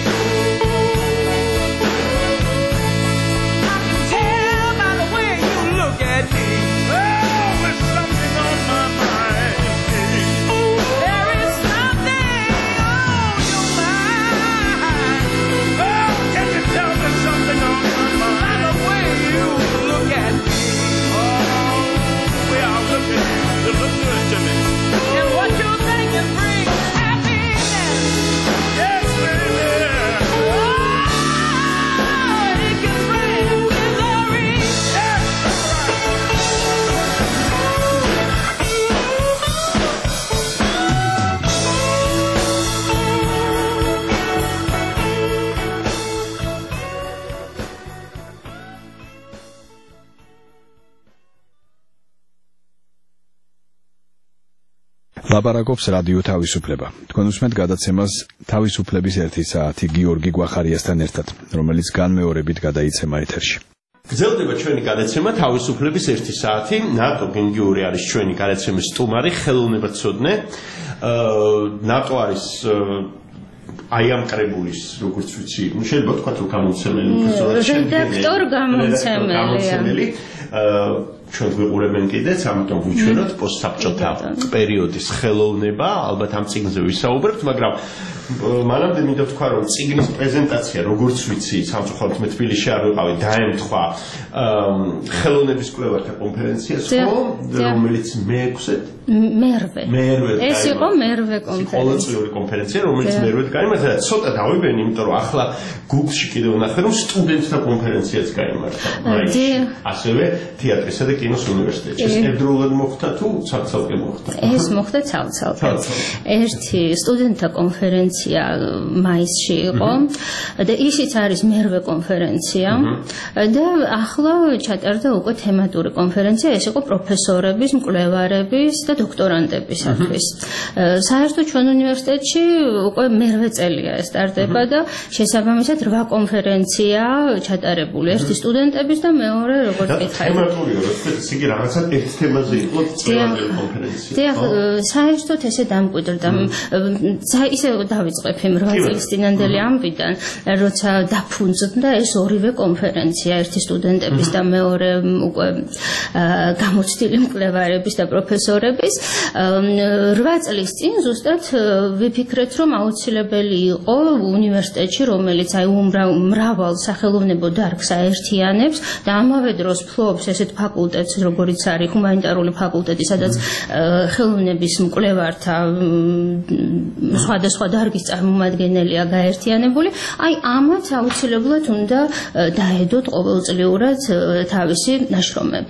I can tell by the way you look at me. Oh, there's something on my mind, babe. There is something on your mind. Oh, can you tell there's something on my mind? By the way you look at me. Oh, the way I look at you, you look good to me. And what you think it brings happiness. Yes, baby. Oh, it can bring misery. Yes, ლაპარაკობს რადიო თავისუფლება. თქვენ უსმენთ გადაცემას თავისუფლების 1 საათი გიორგი გვახარიასთან ერთად, რომელიც განმეორებით გადაიცემა ეთერში. გრძელდება ჩვენი გადაცემა თავისუფლების 1 საათი. ნატო გენგიური არის ჩვენი გადაცემის სტუმარი, ხელოვნებაცოდნე. ნატო არის აი ამ კრებულის, როგორც ვიცი, შეიძლება თქვა რომ გამომცემელი რედაქტორ გამომცემელი. ჩვენ გვიყურებენ კიდეც, ამიტომ ვუჩვენოთ პოსტსაბჭოთა პერიოდის ხელოვნება, ალბათ ამ წიგნზე ვისაუბრებთ, მაგრამ მანამდე მინდა ვთქვა, რომ წიგნის პრეზენტაცია, როგორც ვიცი, სამწუხაროდ მე თბილისში არ ვიყავი, დაემთხვა ხელოვნების კვლევართა კონფერენციას, რომელიც მე-6 ეს იყო მერვე კონფერენცია. ყოველწლიური კონფერენცია, რომელიც მერვედ გაიმართა და ცოტა დავიბენი, იმიტომ რომ ახლა Google-ში კიდევ ვნახე, რომ სტუდენტთა კონფერენციაც გაიმართა. ასევე თეატრისა და კინოს უნივერსიტეტში. ეს ერთდროულად მოხდა თუ ცალ-ცალკე მოხდა? ეს მოხდა ცალ-ცალკე. ერთი სტუდენტთა კონფერენცია მაისში იყო და ისიც არის მერვე კონფერენცია და ახლა ჩატარდა უკვე თემატური კონფერენცია, ეს იყო პროფესორების, მკვლევარების და დოქტორანტებისათვის. საერთოდ ჩვენ უნივერსიტეტში უკვე მერვე წელია ეს სტარტება და შესაბამისად 8 კონფერენცია ჩატარებული, ერთი სტუდენტების და მეორე როგორც მითხარი. თემატურია, ეს იგი რაღაცა ერთ თემაზე იყო წელიწადი კონფერენცია. საერთოდ ესე დამკვიდრდა. ისე დავიწყებ იმ 8 წლის წინანდელი ამბიდან, როცა დაფუძნდა ეს ორივე კონფერენცია, ერთი სტუდენტების და მეორე უკვე გამოცდილი მკვლევარების და პროფესორების. 8 წლის წინ ზუსტად ვიფიქრეთ, რომ აუცილებელი იყო უნივერსიტეტში, რომელიც აი მრავალ სახელოვნებო დარგს აერთიანებს და ამავე დროს ფლობს ესეთ ფაკულტეტს, როგორიც არის ჰუმანიტარული ფაკულტეტი, სადაც ხელოვნების მკვლევართა სხვადასხვა დარგის წარმომადგენელია გაერთიანებული, აი ამაც აუცილებლად უნდა დაედოთ ყოველწლიურად თავისი ნაშრომები.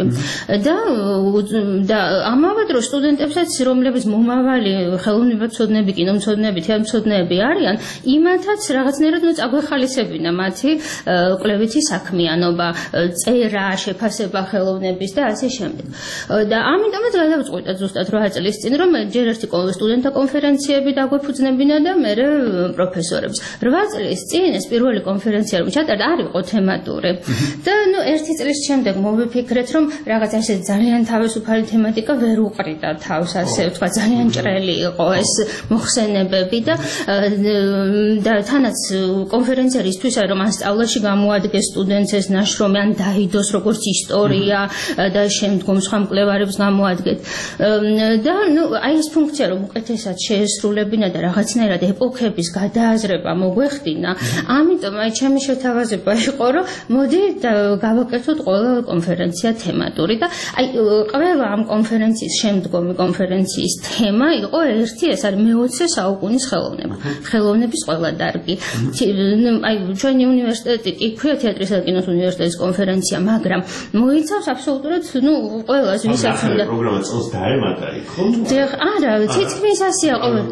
და ამავე დროს სტუდენტებსაც, რომლებიც მომავალი ხელოვნებაცოდნეები, კინომცოდნეები, თეატრმცოდნეები არიან, იმათაც რაღაცნაირად წაგვეხალისებინა მათი კვლევითი საქმიანობა, წერა, შეფასება ხელოვნების და ასე შემდეგ. და ამიტომაც გადავწყვიტეთ ზუსტად 8 წლის წინ, რომ ჯერ ერთი სტუდენტთა კონფერენციები დაგვეფუძნებინა და მერე პროფესორებს. 8 წლის წინ ეს პირველი კონფერენცია რომ ჩატარდა, არ იყო თემატური. და 1 წლის შემდეგ მოვიფიქრეთ, რომ რაღაც ესე ძალიან თავისუფალი თემატიკა ვერ უყრიდა თავს, ასე ვთქვა, ძალიან ჭრელი იყო ეს მოხსენებები და თანაც კონფერენცია რისთვის არის, რომ ან სწავლაში გამოადგეს სტუდენტს ეს ნაშრომი, ან დაიდოს როგორც ისტორია და შემდგომ სხვა მკვლევარებს გამოადგეთ. და აი ეს ფუნქცია რომ უკეთესად შეესრულებინა და რაღაცნაირად ეპოქების გადააზრება მოგვეხდინა, ამიტომ აი ჩემი შეთავაზება იყო, რომ მოდი გავაკეთოთ ყველა კონფერენცია თემატური და აი ყველა ამ კონფერენციის შემდგომი კონფერენციის თემა იყო ერთი, ეს არის მე-20 საუკუნის ხელოვნება. ხელოვნების ყველა დარგი. აი ჩვენი უნივერსიტეტი კი ქვია თეატრისა და კინოს უნივერსიტეტის კონფერენცია, მაგრამ მოიცავს აბსოლუტურად ყველას, ვისაც უნდა პროგრამა წელს დაემატა იქ, ხო? არა, თითქმის ასეა ყოველ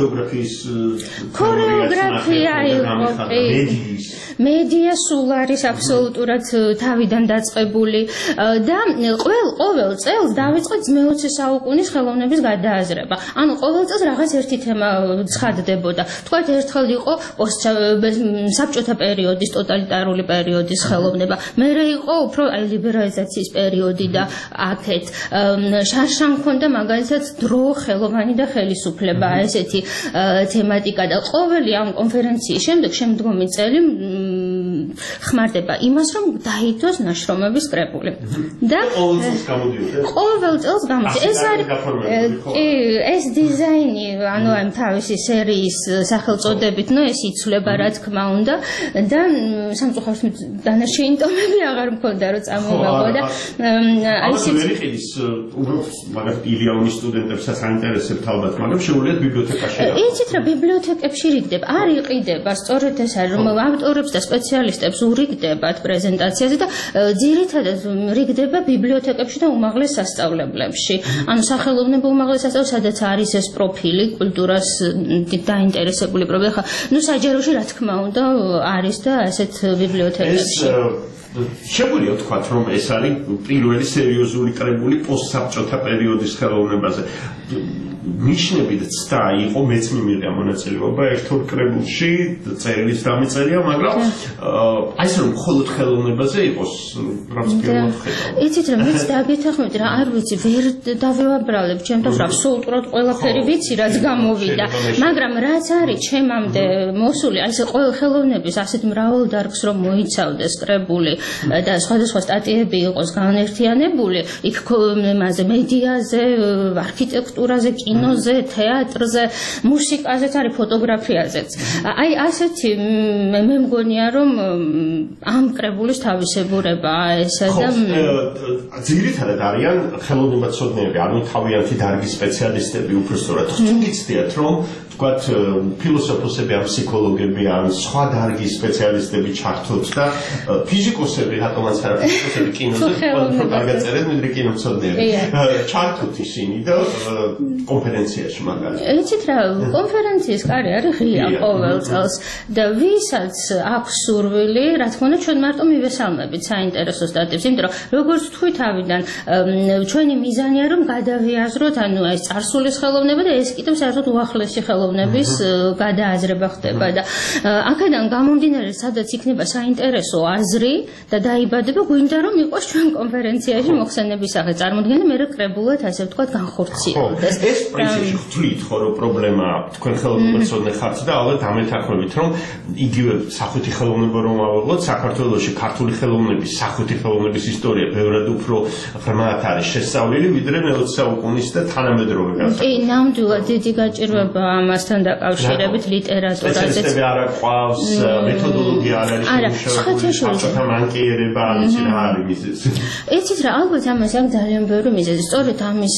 ქორეოგრაფია იყო, მედია სულ არის აბსოლუტურად თავიდან დაწყებული და ყოველ წელს დავიწყეთ მე-20 საუკუნის ხელოვნების გადააზრება. ანუ ყოველ წელს რაღაც ერთი თემა ცხადდებოდა. თქვათ ერთხელ იყო საბჭოთა პერიოდის, ტოტალიტარული პერიოდის ხელოვნება. მერე იყო უფრო ლიბერალიზაციის პერიოდი და აქეთ შარშან მქონდა მაგალითად დრო, ხელოვანი და ხელისუფლება, ესეთი თემატიკა და ყოველი ამ კონფერენციის შემდგომი წელი ხმარდება იმას, რომ დაიდოს ნაშრომების კრებული. და ყოველ წელს გამოდის. ეს არის ეს დიზაინი, ანუ ამ თავისი სერიის სახელწოდებით, ეს იცვლება რა თქმა უნდა და სამწუხაროდ დანარჩენი ტომები აღარ მქონდა რომ წამოვაგო და აი ეს ვერიყიდის მაგალითად ილიანის სტუდენტებსაც აინტერესებთ ალბათ, მაგრამ შეუძლიათ ბიბლიოთეკაში. იცით რა ბიბლიოთეკებში რიგდება, არ იყიდება, სწორედ ეს არის რომ ავტორებს და სპეციალისტებს ურიგდებათ პრეზენტაციაზე და ძირითადად რიგდება ბიბლიოთეკებში და უმაღლეს სასწავლებლებში. ანუ სახელოვნებო უმაღლეს სასწავლებლებში, სადაც არის ეს პროფილი, კულტურას დაინტერესებული პროფილი. ხა, საჯაროში რა თქმა უნდა არის და ასეთ ბიბლიოთეკებში. შეგვიძლია ვთქვათ, რომ ეს არის პირველი სერიოზული კრებული პოსტსაბჭოთა პერიოდის ხელოვნებაზე. ნიშნებით ცდა იყო მეც მიმიღია მონაწილეობა ერთ-ორ კრებულში, წერილის დამეწერია, მაგრამ აი ეს რომ მხოლოდ ხელოვნებაზე იყოს, რაც პირველად ხედავ. იცით რა, მეც დაგეთანხმებით რა, არ ვიცი, ვერ დავევაბრალებ ჩემთვის აბსოლუტურად ყველაფერი ვიცი, რაც გამოვიდა, მაგრამ რაც არის ჩემამდე მოსული, აი ეს ყველა ხელოვნების ასეთ მრავალ დარგს რომ მოიცავდეს კრებული და სხვადასხვა სტატიები იყოს განერთიანებული, იქ იმაზე მედიაზე, არქიტექტურაზე, კინოზე, თეატრზე, მუსიკაზეც არის, ფოტოგრაფიაზეც. აი ასეთი მე მგონია რომ ამ კრებულის თავისებურებაა ესა და ძირითადად არიან ხელოვნებაცოდნეები, ანუ თავიანთი დარგის სპეციალისტები უბრალოდ თუ გიცდიათ რომ თქვათ ფილოსოფოსები, ან ფსიქოლოგები, ან სხვა დარგის სპეციალისტები ჩართოთ და ფიზიკოსები, რატომაც არა ფიზიკოსები, კინოზე უფრო კარგად წერენ, ვიდრე კინომცოდნეები. ჩართოთ ისინი და კონფერენციაში მაგალითად. იცით რა, კონფერენციის კარი არის ღია ყოველ წელს და ვისაც აქვს სურვილი, რა თქმა უნდა, ჩვენ მარტო მივესალმებით საინტერესო სტატიებს, იმიტომ რომ როგორც თქვი თავიდან, ჩვენი მიზანია რომ გადავიაზროთ, ანუ ეს წარსულის ხელოვნება და ეს კიდევ საერთოდ უახლესი ხელოვნების გადააზრება ხდება და აქედან გამომდინარე, სადაც იქნება საინტერესო აზრი და დაიბადება, გვინდა რომ იყოს ჩვენ კონფერენციაში მოხსენების სახე წარმოდგენა, მე კრებულად ასე ვთქვათ განხორციელდეს. ეს პრინციპში ხვდით ხო რომ პრობლემა თქვენ ხელოვნებაცოდნე ხართ და ალბათ დამეთანხმებით რომ იგივე სახვითი ხელოვნება რომ ავიღოთ საქართველოში ქართული ხელოვნების სახვითი ხელოვნების ისტორია ბევრად უფრო ღრმად არის შესწავლილი ვიდრე მე-20 საუკუნის და თანამედროვე კი, ნამდვილად დიდი გაჭირვება ამასთან დაკავშირებით ლიტერატურაზე. სპეციალისტები არ აყვავს, მეთოდოლოგია არ არის შემუშავებული, საბჭოთა მანკიერება არის რა არის მიზეზი. იცით რა, ალბათ ამას აქვს ძალიან ბევრი მიზეზი. სწორედ ამის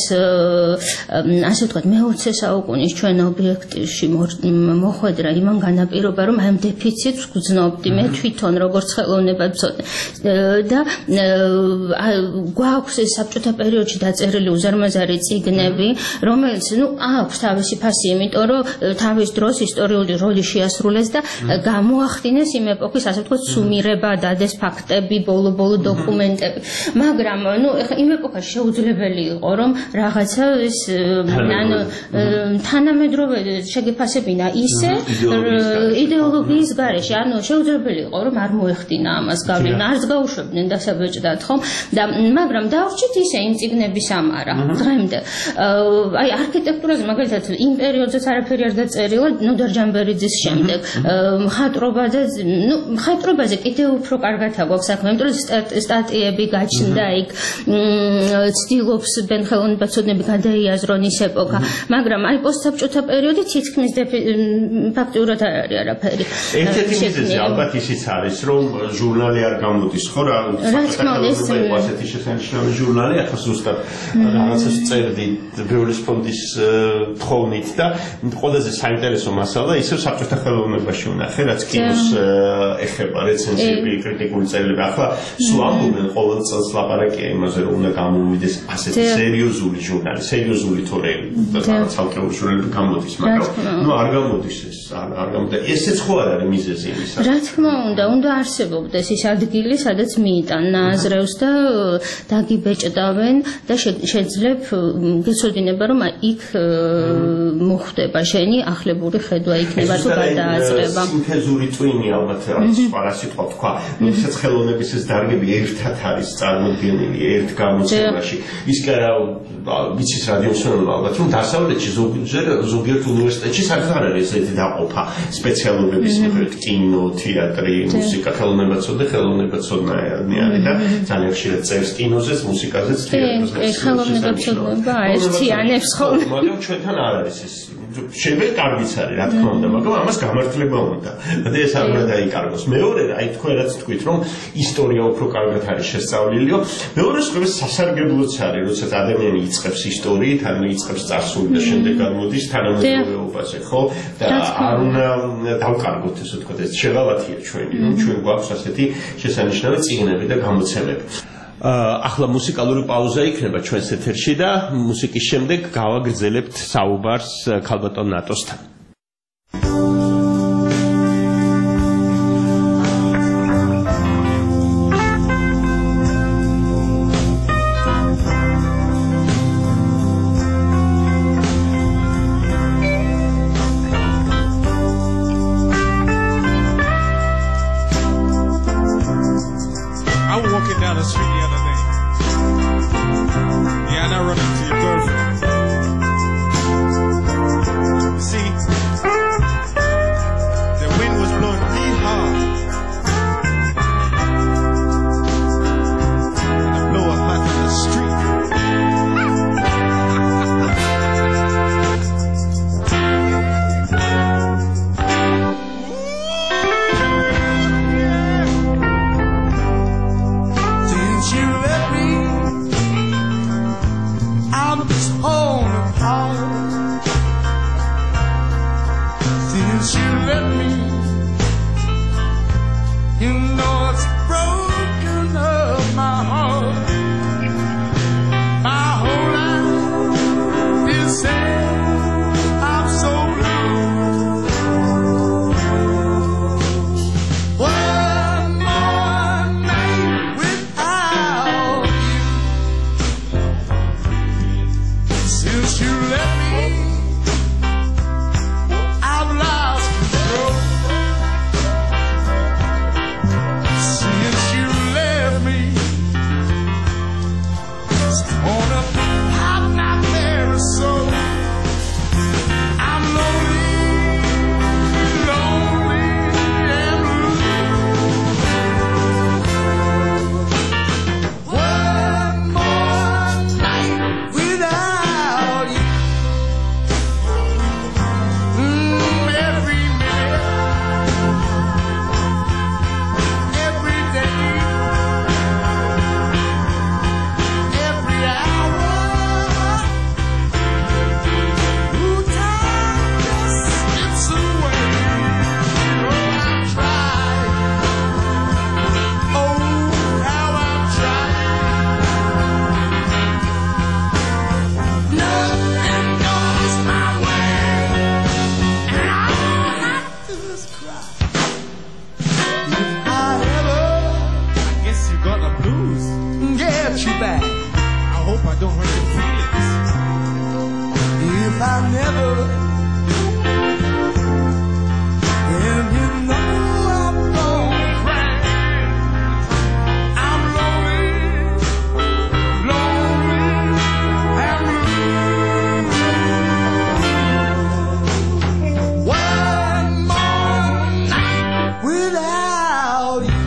ასე ვთქვათ, მე-20 საუკუნის ჩვენ ობიექტივში მოხვედრა იმან განაპირობა, რომ ამ დეფიციტს გვძნობდი მე თვითონ როგორც ხელოვნებაცოდნე და გვაქვს ეს საბჭოთა პერიოდში დაწერილი უზარმაზარი წიგნები, რომელიც აქვს თავისი ფასი, იმიტომ რომ თავის დროს ისტორიული როლი შეასრულეს და გამოახდინეს იმ ეპოქის, ასე ვთქვათ, სუმირება, დადეს ფაქტები, ბოლო-ბოლო დოკუმენტები. მაგრამ, ეხლა იმ ეპოქაში შეუძლებელი იყო, რომ რაღაცა ეს თანამედროვე შეგეფასებინა ისე იდეოლოგიის გარეშე, შეუძლებელი იყო, რომ არ მოეხდინა ამას გავლენა, არც გაუშვებდნენ დასაბეჭდად, ხომ? და მაგრამ დავრჩით ისე იმ წიგნების ამარა დღემდე. აი არქიტექტურაზე მაგალითად იმ პერიოდზეც არაფერი არ დაწერილა, ნოდარ-ჯამბერიძის შემდეგ. ხატრობაზე კიდევ უფრო კარგად აქვს საქმე, იმიტომ რომ სტატიები გაჩნდა იქ, ცდილობს ბენხელოვნებაცოდნები გადაიაზრონ ის ეპოქა, მაგრამ აი პოსტსაბჭოთა პერიოდი თითქმის ფაქტიურად არ არის არაფერი. ერთ-ერთი მიზეზი ალბათ ისიც არის, რომ ჟურნალი არ გამოდის, ხო რა? ასეთი შესანიშნავი ჟურნალი, ახლა ზუსტად რაღაცას წერდი ბევრის ფონდის თხოვნით და ყველაზე საინტერესო მასალა ისევ საბჭოთა ხელოვნებაში ვნახე, რაც კინოს ეხება, რეცენზიები, კრიტიკული წერილები. ახლა სულ ამბობენ ყოველ წელს ლაპარაკია იმაზე, რომ უნდა გამოვიდეს ასეთი სერიოზული ჟურნალი, სერიოზული თორე რაღაც ალკეური ჟურნალი გამოდის, მაგრამ არ გამოდის ეს, არ გამოდის. ესეც ხო არ არის მიზეზი იმისა. რა თქმა უნდა არსებობდეს ის ადგილი, სადაც მიიტან ნაზრევს და დაგიბეჭდავენ და შეძლებ გეცოდინება, რომ იქ მოხდება შენი ახლებური ხედვა იქნება თუ გადააწყება. სინთეზური ტვინი ალბათ რაც სხვა სიტყვა თქვა, როდესაც ხელოვნების ეს დარგები ერთად არის წარმოდგენილი ერთ გამოცემაში. ის კი არა ვიცის რადიომსმენელმა ალბათ, რომ დასავლეთში ზოგიერთ უნივერსიტეტში საერთოდ არ არის ესეთი დაყოფა სპეციალობების მიხედვით, კინო, თეატრი, მუსიკა, ხელოვნებაცოდნე არის და ძალიან ხშირად წერს კინოზეც, მუსიკაზეც, თეატრზეც. ხელოვნებაცოდნება აერთიანებს ხოლმე. მაგრამ ჩვენთან არ არის ეს. შეიძლება კარგიც არის, რა თქმა უნდა, მაგრამ ამას გამართლება უნდა. და ეს არ უნდა დაიკარგოს. მეორე, აი თქვენ რაც თქვით, რომ ისტორია უფრო კარგად არის შესწავლილიო. მეორე სწორედ სასარგებლოც არის, როდესაც ადამიანი იწყებს ისტორიით, ან იწყებს წარსული და შემდეგ გამოდის თანამედროვეობაზე, ხო? და არ უნდა დავკარგოთ ესე ვთქვათ, ეს შეღავათია ჩვენი, რომ ჩვენ გვაქვს ასეთი შესანიშნავი წიგნები და გამოცემები. ახლა მუსიკალური პაუზა იქნება ჩვენს ეთერში და მუსიკის შემდეგ გავაგრძელებთ საუბარს ქალბატონ ნატოსთან. You let me out of this hole. get you back. I hope I don't hurt your feelings. If I never, and you know I'm gonna cry. I'm lonely, lonely, and blue. One more night without you.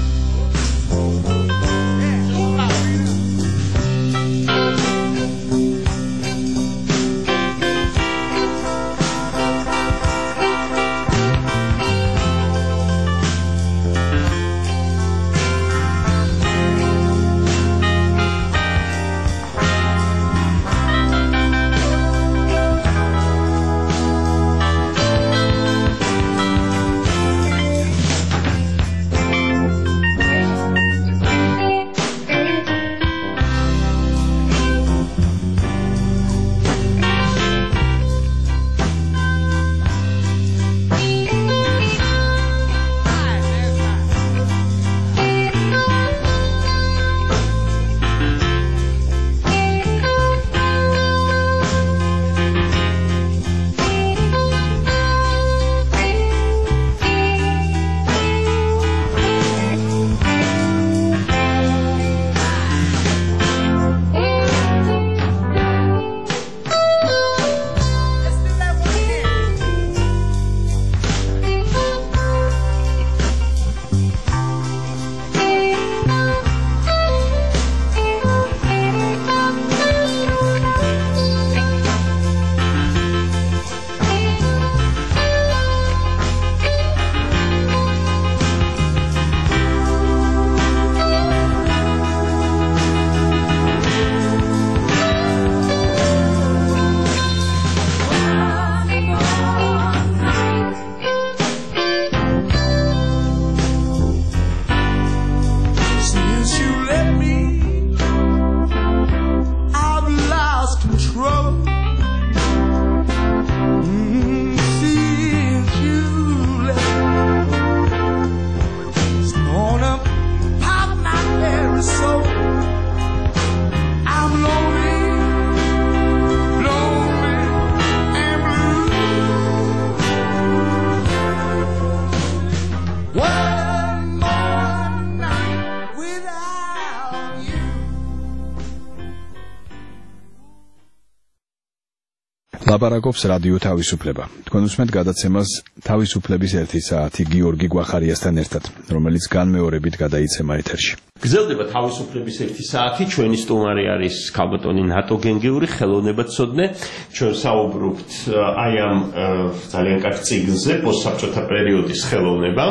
ლაპარაკობს რადიო თავისუფლება. თქვენ უსმენთ გადაცემას თავისუფლების 1 საათი გიორგი გვახარიასთან ერთად, რომელიც განმეორებით გადაიცემა ეთერში. გრძელდება თავისუფლების 1 საათი, ჩვენი სტუმარი არის ქალბატონი ნატო გენგიური, ხელოვნებაცოდნე. ჩვენ საუბრობთ აი ამ ძალიან კარგ წიგნზე, პოსტსაბჭოთა პერიოდის ხელოვნება,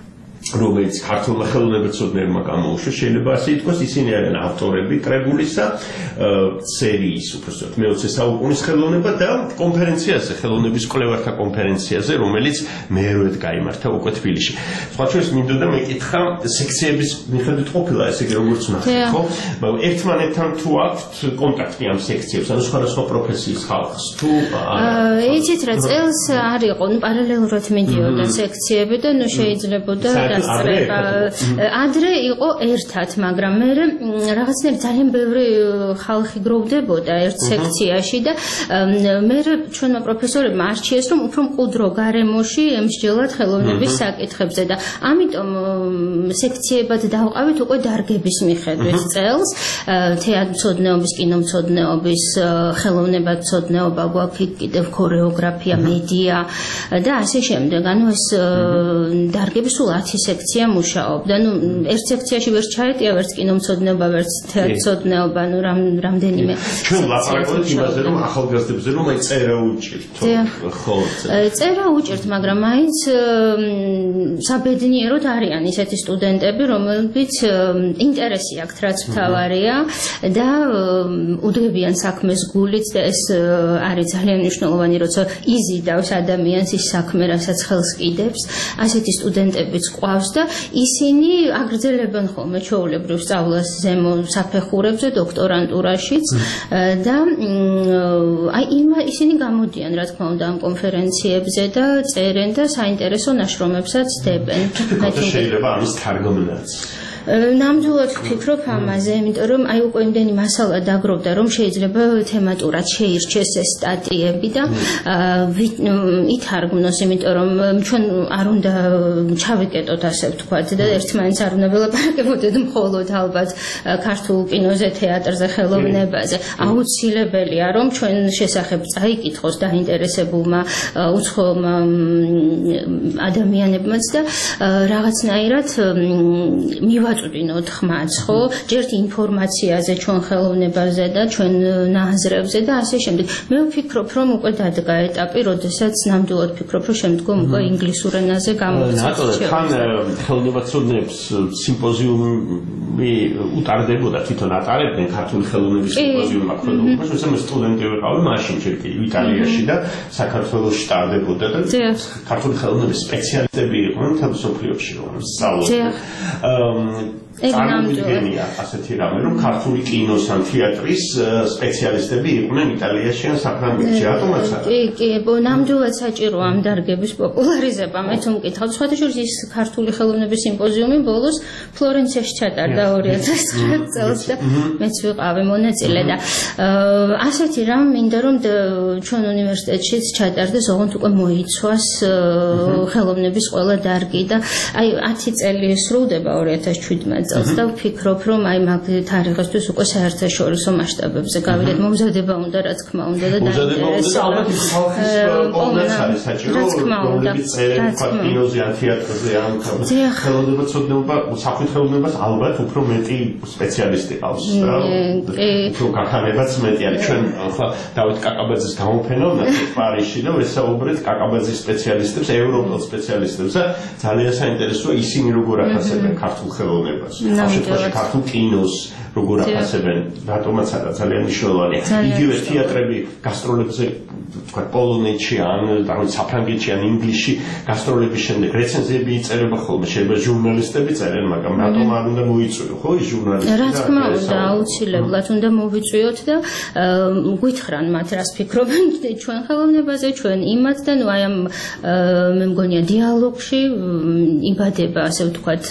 რომელიც ქართულმა ხელოვნებაცოდნეებმა გამოუშვა, შეიძლება ასე ითქვას, ისინი არიან ავტორები კრებულისა, სერიის, უბრალოდ მე-20 საუკუნის ხელოვნება და კონფერენციაზე, ხელოვნების კვლევართა კონფერენციაზე, რომელიც მერვედ გაიმართა უკვე თბილისში. სხვა შორის მინდოდა მეკითხა, სექციების მიხედვით ყოფილა ესე იგი როგორც ნახეთ, ხო? მაგრამ ერთმანეთთან თუ აქვთ კონტაქტი ამ სექციებს, ანუ სხვადასხვა პროფესიის ხალხს, თუ იცით რა, წელს არ იყო, პარალელურად მიდიოდა სექციები და შეიძლებოდა დასწრება. ადრე იყო ერთად, მაგრამ მე რაღაცნაირად ძალიან ბევრი ხალხი გროვდებოდა ერთ სექციაში და მე ჩვენმა პროფესორებმა არჩიეს, რომ უფრო მყუდრო გარემოში ემსჯელოთ ხელოვნების საკითხებზე და ამიტომ სექციებად დავყავით უკვე დარგების მიხედვით წელს, თეატრმცოდნეობის, კინომცოდნეობის, ხელოვნებაცოდნეობა გვაქვს, კიდევ ქორეოგრაფია, მედია და ასე შემდეგ. ანუ ეს დარგები სულ 10 სექცია მუშაობდა. ნუ ერთ სექციაში ვერ ჩაეტია ვერც კინომცოდნეობა, ვერც თეატრმცოდნეობა, ნუ რამდენიმე. ჩვენ ლაპარაკობთ იმაზე, რომ ახალგაზრდებზე რომ აი წერა უჭირთ. ხო, წერა უჭირთ, მაგრამ მაინც საბედნიეროდ არიან ისეთი სტუდენტები, რომლებიც ინტერესი აქვთ, რაც მთავარია და უდგებიან საქმეს გულით და ეს არის ძალიან მნიშვნელოვანი, როცა იზიდავს ადამიანს ის საქმე, რასაც ხელს კიდებს. ასეთი სტუდენტებიც ყავს და ისინი აგრძელებენ ხოლმე ჩვეულებრივ სწავლას ზემო საფეხურებზე, დოქტორანტურაშიც და აი ისინი გამოდიან, რა თქმა უნდა, ამ კონფერენციებზე და წერენ და საინტერესო ნაშრომებსაც დებენ. შეიძლება ამის თარგმნაც. ნამდვილად ვფიქრობ ამაზე, იმიტომ რომ აი უკვე იმდენი მასალა დაგროვდა, რომ შეიძლება თემატურად შეირჩეს ეს სტატიები და ითარგმნოს, იმიტომ რომ ჩვენ არ უნდა ჩავიკეტოთ ასე ვთქვათ და ერთმანეთს არ უნდა ველაპარაკებოდეთ მხოლოდ ალბათ ქართულ კინოზე, თეატრზე, ხელოვნებაზე. აუცილებელია რომ ჩვენ შესახებ წაიკითხოს დაინტერესებულმა უცხომა ადამიანებმაც და რაღაცნაირად მივაწვდინოთ ხმაც, ხო? ჯერ ინფორმაციაზე, ჩვენ ხელოვნებაზე და ჩვენ ნაზრებზე და ასე შემდეგ. მე ვფიქრობ, რომ უკვე დადგა ეტაპი, როდესაც ნამდვილად ვფიქრობ, რომ შემდგომ უკვე ინგლისურ ენაზე გამოვიცეთ. თან ხელოვნებაცოდნებს სიმპოზიუმი უტარდებოდა, თვითონ ატარებდნენ ქართული ხელოვნების სიმპოზიუმი მაქროდომას, მე სტუდენტი ვიყავი მაშინ ჯერ კი იტალიაში და საქართველოში ტარდებოდა და ქართული ხელოვნების სპეციალისტები იყვნენ მთელ მსოფლიოში, რომ სწავლობდნენ. წარმოგიდგენია ასეთი რამე, რომ ქართული კინოს ან თეატრის სპეციალისტები იყვნენ იტალიაში ან საფრანგეთში, რატომაც არა? კი, ნამდვილად საჭიროა ამ დარგების პოპულარიზება. მე თუ მკითხავ, სხვათა შორის ის ქართული ხელოვნების სიმპოზიუმი ბოლოს ფლორენციაში ჩატარდა 2009 წელს და მეც ვიყავი მონაწილე და ასეთი რამ მინდა რომ ჩვენ უნივერსიტეტშიც ჩატარდეს, ოღონდ უკვე მოიცვას ხელოვნების ყველა დარგი და აი 10 წელი სრულდება 2017 წელს და ვფიქრობ, რომ აი მაგ თარიღისთვის უკვე საერთაშორისო მასშტაბებზე გავიდეთ. მომზადება უნდა, რა თქმა უნდა და დაინტერესება. კინოზე ან თეატრზე ან ხელოვნებაცოდნეობა, საფუძველობას ალბათ უფრო მეტი სპეციალისტი ყავს და უფრო გაქანებაც მეტი არის. ჩვენ ახლა დავით კაკაბაძის გამოფენოვნად პარიზში და ვესაუბრეთ კაკაბაძის სპეციალისტებს, ევროპელ სპეციალისტებს და ძალიან საინტერესოა ისინი როგორ აფასებენ ქართულ ხელოვნებას. ხალხში ქართულ კინოს როგორ აფასებენ, რატომაც არა ძალიან მნიშვნელოვანია. იგივე თეატრები გასტროლებზე თქვა პოლონეთში ან საფრანგეთში ან ინგლისში გასტროლების შემდეგ რეცენზიები იწერება ხოლმე, შეიძლება ჟურნალისტები წერენ, მაგრამ რატომ არ უნდა მოიწვიო, ხო, ის ჟურნალისტები? რა თქმა უნდა, აუცილებლად უნდა მოვიწვიოთ და გვითხრან მათ რას ფიქრობენ ჩვენ ხელოვნებაზე, ჩვენ იმათ და ნუ აი ამ მე მგონია დიალოგში იბადება, ასე ვთქვათ,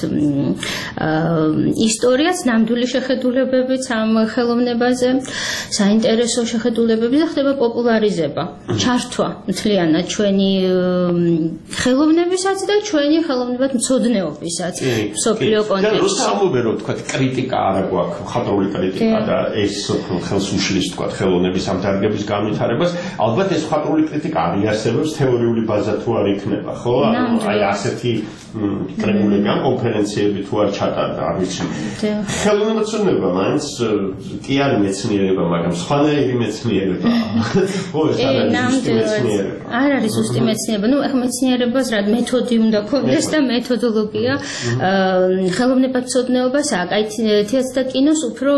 ისტორიაც, ნამდვილი შეხედულებებიც ამ ხელოვნებაზე, საინტერესო შეხედულებები და ხდება პოპულარიზება, ჩართვა მთლიანად ჩვენი ხელოვნებისაც და ჩვენი ხელოვნებად მცოდნეობისაც მსოფლიო კონტექსტში. და რუსამობერო თქვა კრიტიკა არა გვაქვს, მხატვრული კრიტიკა და ეს ხელს უშლის თქვა ხელოვნების ამ დარგების განვითარებას, ალბათ ეს მხატვრული კრიტიკა არიარსებებს თეორიული ბაზა თუ არ იქნება, ხო? აი ასეთი კრებულები ან კონფერენციები თუ არ ჩატარდა, არ ვიცი. ხელოვნებაცოდნება მაინც კი არის მეცნიერება, მაგრამ სხვანაირი მეცნიერება. ხო, ეს არ არის ზუსტი მეცნიერება. ნუ ახლა მეცნიერებას რა მეთოდი უნდა ქონდეს და მეთოდოლოგია ხელოვნებაცოდნეობას აკაი თეატრს და კინოს უფრო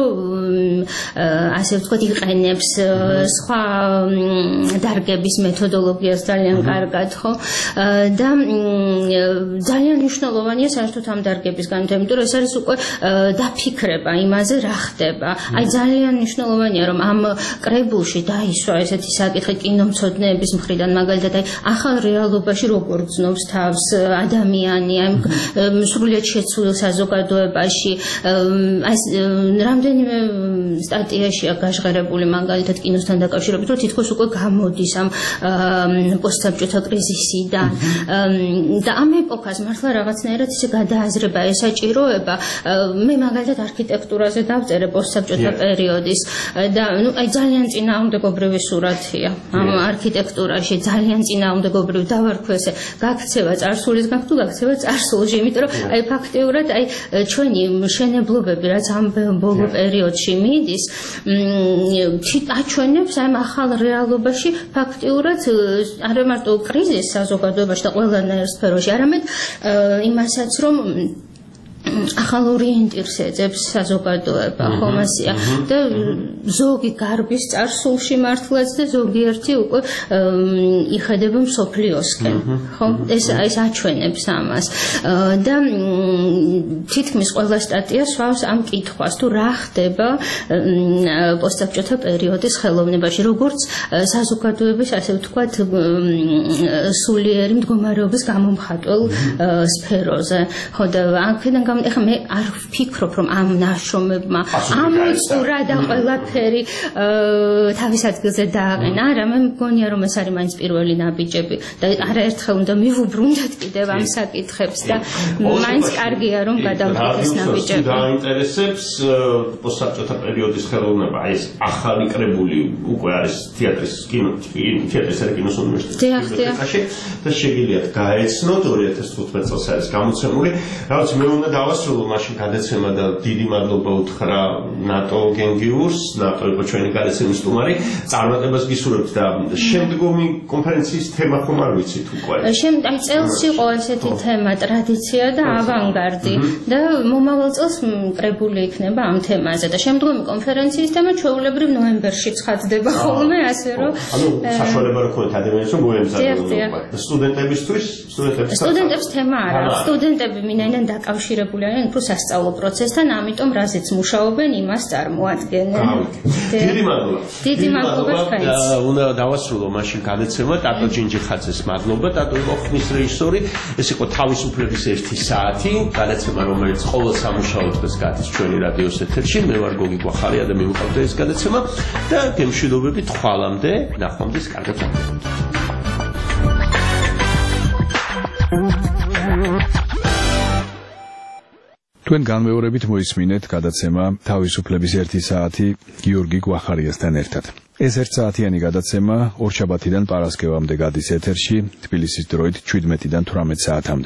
ასე ვთქვათ იყენებს სხვა დარგების მეთოდოლოგიას ძალიან კარგად, ხო? და ძალიან მნიშვნელოვანია საერთოდ ამ დარგების განვითარება, იმიტომ რომ ეს არის უკვე დაფიქრება იმაზე, რა ხდება. აი ძალიან მნიშვნელოვანია რომ ამ კრებულში დაისვა ესეთი საკითხი კინომცოდნეების მხრიდან, მაგალითად აი ახალ რეალობაში როგორ გრძნობს თავს ადამიანი, აი სრულიად შეცვლილ საზოგადოებაში, აი რამდენიმე სტატიაშია გაჟღერებული მაგალითად კინოსთან დაკავშირებით, რომ თითქოს უკვე გამოდის ამ პოსტსაბჭოთა კრიზისიდან და ამ ეპოქას მართლა რაღაცნაირად ისე გადააზრება ესაჭიროება. მე მაგალითად არქიტექტურაზე დავწერე პოსტსაბჭოთა პერიოდის და ნუ აი ძალიან წინააღმდეგობრივი სურათია ამ არქიტექტურაში, ძალიან წინააღმდეგობრივი დავარქვი ესე გაქცევა წარსულისგან თუ გაქცევა წარსულში, იმიტომ რომ აი ფაქტიურად აი ჩვენი მშენებლობები რაც ამ ბოლო პერიოდში მიდის აჩვენებს ამ ახალ რეალობაში ფაქტიურად არა მარტო კრიზისს საზოგადოებაში და ყველანაირ სფეროში, არამედ იმასაც რომ ახალ ორიენტირს ეძებს საზოგადოება, ხომ ასეა და ზოგი გარბის წარსულში მართლაც და ზოგიერთი უკვე იხედება მსოფლიოსკენ, ხო? ეს აჩვენებს ამას და თითქმის ყველა სტატია სვავს ამ კითხვას, თუ რა ხდება პოსტსაბჭოთა პერიოდის ხელოვნებაში, როგორც საზოგადოების, ასე ვთქვათ, სულიერი მდგომარეობის გამომხატველ სფეროზე, ხო და აქედან ეხლა მე არ ვფიქრობ რომ ამ ნაშრომებმა ამოწურა და ყველაფერი თავის ადგილზე დააყენა. არა, მე მგონია რომ ეს არის მაინც პირველი ნაბიჯები და არაერთხელ უნდა მივუბრუნდეთ კიდევ ამ საკითხებს და მაინც კარგია რომ გადავდეთ ეს ნაბიჯები. დაინტერესებს პოსტსაბჭოთა პერიოდის ხელოვნება, აი ეს ახალი კრებული უკვე არის თეატრის თეატრის და კინოს უნივერსიტეტში და შეგიძლიათ გაეცნოთ 2015 წელს არის გამოცემული. რაღაც მე უნდა დავასრულო მაშინ გადაცემა და დიდი მადლობა უთხრა ნატო გენგიურს, ნატო იყო ჩვენი გადაცემის სტუმარი. წარმატებას გისურვებთ და შემდგომი კონფერენციის თემა ხომ არ ვიცით უკვე. აი წელს იყო ესეთი თემა ტრადიცია და ავანგარდი და მომავალ წელს კრებული იქნება ამ თემაზე და შემდგომი კონფერენციის თემა ჩვეულებრივ ნოემბერში ცხადდება ხოლმე, ასე რომ საშუალება რო ქონდეთ ადამიანებს რომ მოემზადონ. სტუდენტებისთვის სტუდენტებს თემა არა. სტუდენტები მინაიდან დაკავშირებული არიან უფრო სასწავლო პროცესთან, ამიტომ რაზეც მუშაობენ, იმას წარმოადგენენ. დიდი მადლობა. დიდი მადლობა თქვენს. უნდა დავასრულო მაშინ გადაცემა ტატო ჯინჯიხაძეს მადლობა. ტატო იყო ხმის რეჟისორი. ეს იყო თავისუფლების 1 საათი, გადაცემა რომელიც ყოველ სამუშაო დღეს გადის ჩვენი რადიოს ეთერში. მე ვარ გოგი გვახარია და მივყავდა ეს გადაცემა და გემშვიდობებით ხვალამდე, ნახვამდის კარგად გაგებთ. თქვენ განმეორებით მოისმინეთ გადაცემა თავისუფლების 1 საათი გიორგი გვახარიასთან ერთად. ეს 1 საათიანი გადაცემა ორშაბათიდან პარასკევამდე გადის ეთერში, თბილისის დროით 17-დან 18 საათამდე.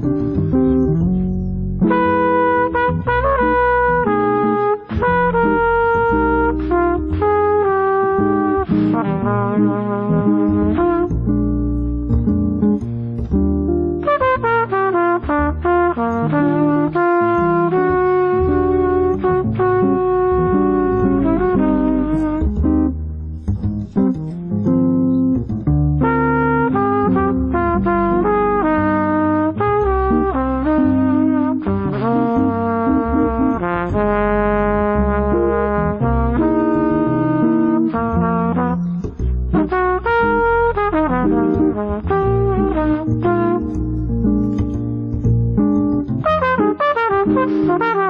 Thank you.